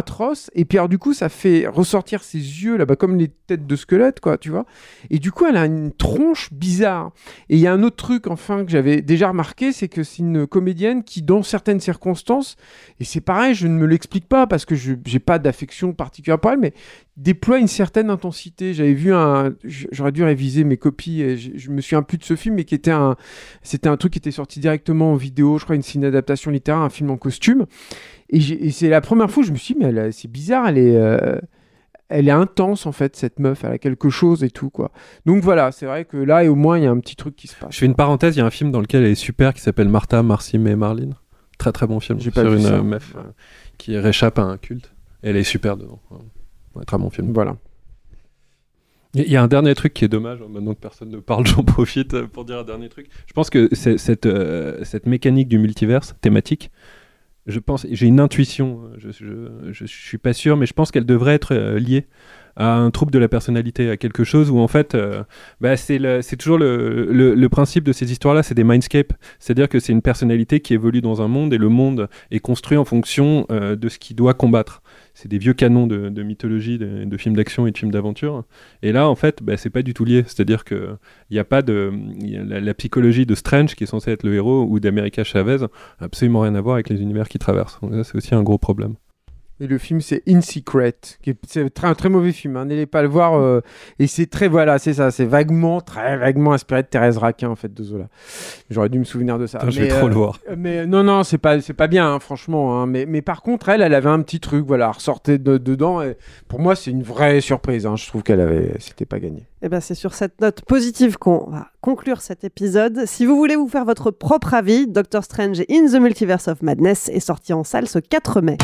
et puis alors du coup ça fait ressortir ses yeux là-bas comme les têtes de squelette, quoi, tu vois, et du coup elle a une tronche bizarre. Et il y a un autre truc enfin que j'avais déjà remarqué, c'est que c'est une comédienne qui dans certaines circonstances, et c'est pareil, je ne me l'explique pas parce que je j'ai pas d'affection particulière pour elle, mais déploie une certaine intensité. J'avais vu un, j'aurais dû réviser mes copies, et je, je me souviens plus de ce film, mais qui était un, c'était un truc qui était sorti directement en vidéo, je crois une, une adaptation littéraire, un film en costume, et, et c'est la première fois que je me suis dit, mais elle, c'est bizarre, elle est, euh, elle est intense en fait, cette meuf, elle a quelque chose et tout, quoi. Donc voilà, c'est vrai que là, et au moins, il y a un petit truc qui se passe. Je fais une parenthèse, il y a un film dans lequel elle est super, qui s'appelle Martha, Marcy et Marlene. Très très bon film. J'ai sur pas vu une ça. euh, meuf euh, qui réchappe à un culte. Et elle est super dedans. Ouais, très bon film. Voilà. Il y a un dernier truc qui est dommage, maintenant que personne ne parle, j'en profite pour dire un dernier truc. Je pense que c'est, cette, euh, cette mécanique du multiverse thématique, je pense, j'ai une intuition, je, je, je, je suis pas sûr, mais je pense qu'elle devrait être euh, liée à un trouble de la personnalité, à quelque chose où en fait, euh, bah, c'est, le, c'est toujours le, le, le principe de ces histoires-là, c'est des mindscapes, c'est-à-dire que c'est une personnalité qui évolue dans un monde et le monde est construit en fonction euh, de ce qu'il doit combattre. C'est des vieux canons de, de mythologie, de, de films d'action et de films d'aventure. Et là, en fait, bah, c'est pas du tout lié. C'est-à-dire qu'il n'y a pas de... Y a la, la psychologie de Strange, qui est censé être le héros, ou d'America Chavez, n'a absolument rien à voir avec les univers qu'il traverse. Donc ça, c'est aussi un gros problème. Et le film, c'est In Secret, qui est, c'est très, un très mauvais film, hein, n'allez pas le voir. Euh, et c'est très, voilà, c'est ça, c'est vaguement, très vaguement inspiré de Thérèse Raquin, en fait, de Zola. J'aurais dû me souvenir de ça. Attends, mais, je vais trop euh, le voir. Mais non, non, c'est pas, c'est pas bien, hein, franchement. Hein, mais, mais par contre, elle, elle avait un petit truc, voilà, elle ressortait de, dedans. Et pour moi, c'est une vraie surprise. Hein, je trouve qu'elle avait, c'était pas gagné. Et ben c'est sur cette note positive qu'on va conclure cet épisode. Si vous voulez vous faire votre propre avis, Doctor Strange et In the Multiverse of Madness est sorti en salle ce quatre mai.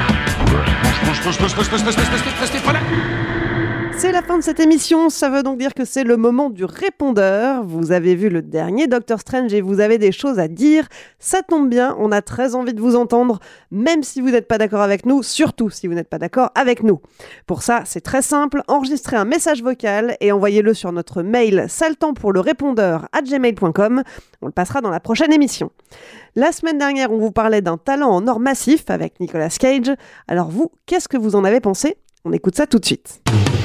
C'est la fin de cette émission, ça veut donc dire que c'est le moment du répondeur. Vous avez vu le dernier Doctor Strange et vous avez des choses à dire. Ça tombe bien, on a très envie de vous entendre, même si vous n'êtes pas d'accord avec nous, surtout si vous n'êtes pas d'accord avec nous. Pour ça, c'est très simple, enregistrez un message vocal et envoyez-le sur notre mail saltant pour le répondeur arobase gmail point com. On le passera dans la prochaine émission. La semaine dernière, on vous parlait d'un talent en or massif avec Nicolas Cage. Alors vous, qu'est-ce que vous en avez pensé ? On écoute ça tout de suite.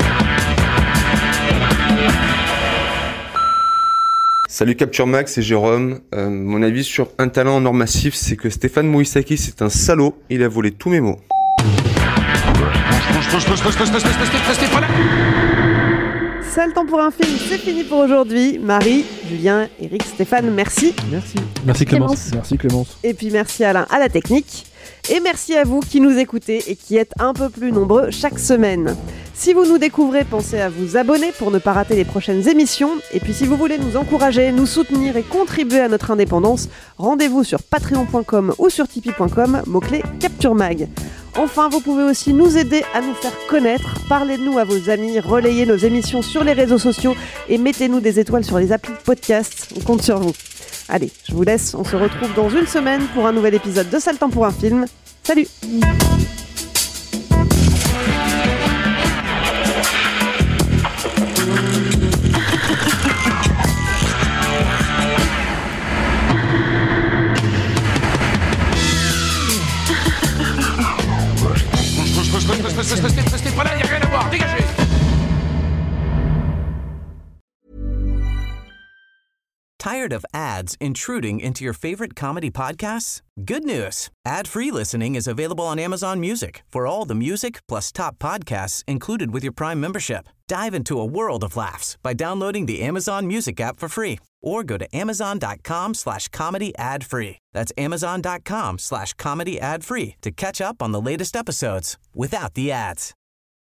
Salut Capture Max, c'est Jérôme. Euh, mon avis sur un talent en or massif, c'est que Stéphane Moïsaki, c'est un salaud. Il a volé tous mes mots. C'est le temps pour un film, c'est fini pour aujourd'hui. Marie, Julien, Eric, Stéphane, merci. Merci. Merci Clémence. Merci Clémence. Et puis merci Alain à la technique. Et merci à vous qui nous écoutez et qui êtes un peu plus nombreux chaque semaine. Si vous nous découvrez, pensez à vous abonner pour ne pas rater les prochaines émissions. Et puis si vous voulez nous encourager, nous soutenir et contribuer à notre indépendance, rendez-vous sur patreon point com ou sur tipeee point com, mot-clé Capture Mag. Enfin, vous pouvez aussi nous aider à nous faire connaître. Parlez de nous à vos amis, relayez nos émissions sur les réseaux sociaux et mettez-nous des étoiles sur les applis de podcast. On compte sur vous. Allez, je vous laisse, on se retrouve dans une semaine pour un nouvel épisode de Ça le temps pour un film. Salut! Restez pas là, y a rien à voir, dégagez! Tired of ads intruding into your favorite comedy podcasts? Good news. Ad-free listening is available on Amazon Music for all the music plus top podcasts included with your Prime membership. Dive into a world of laughs by downloading the Amazon Music app for free or go to amazon.com slash comedy ad free. That's amazon.com slash comedy ad free to catch up on the latest episodes without the ads.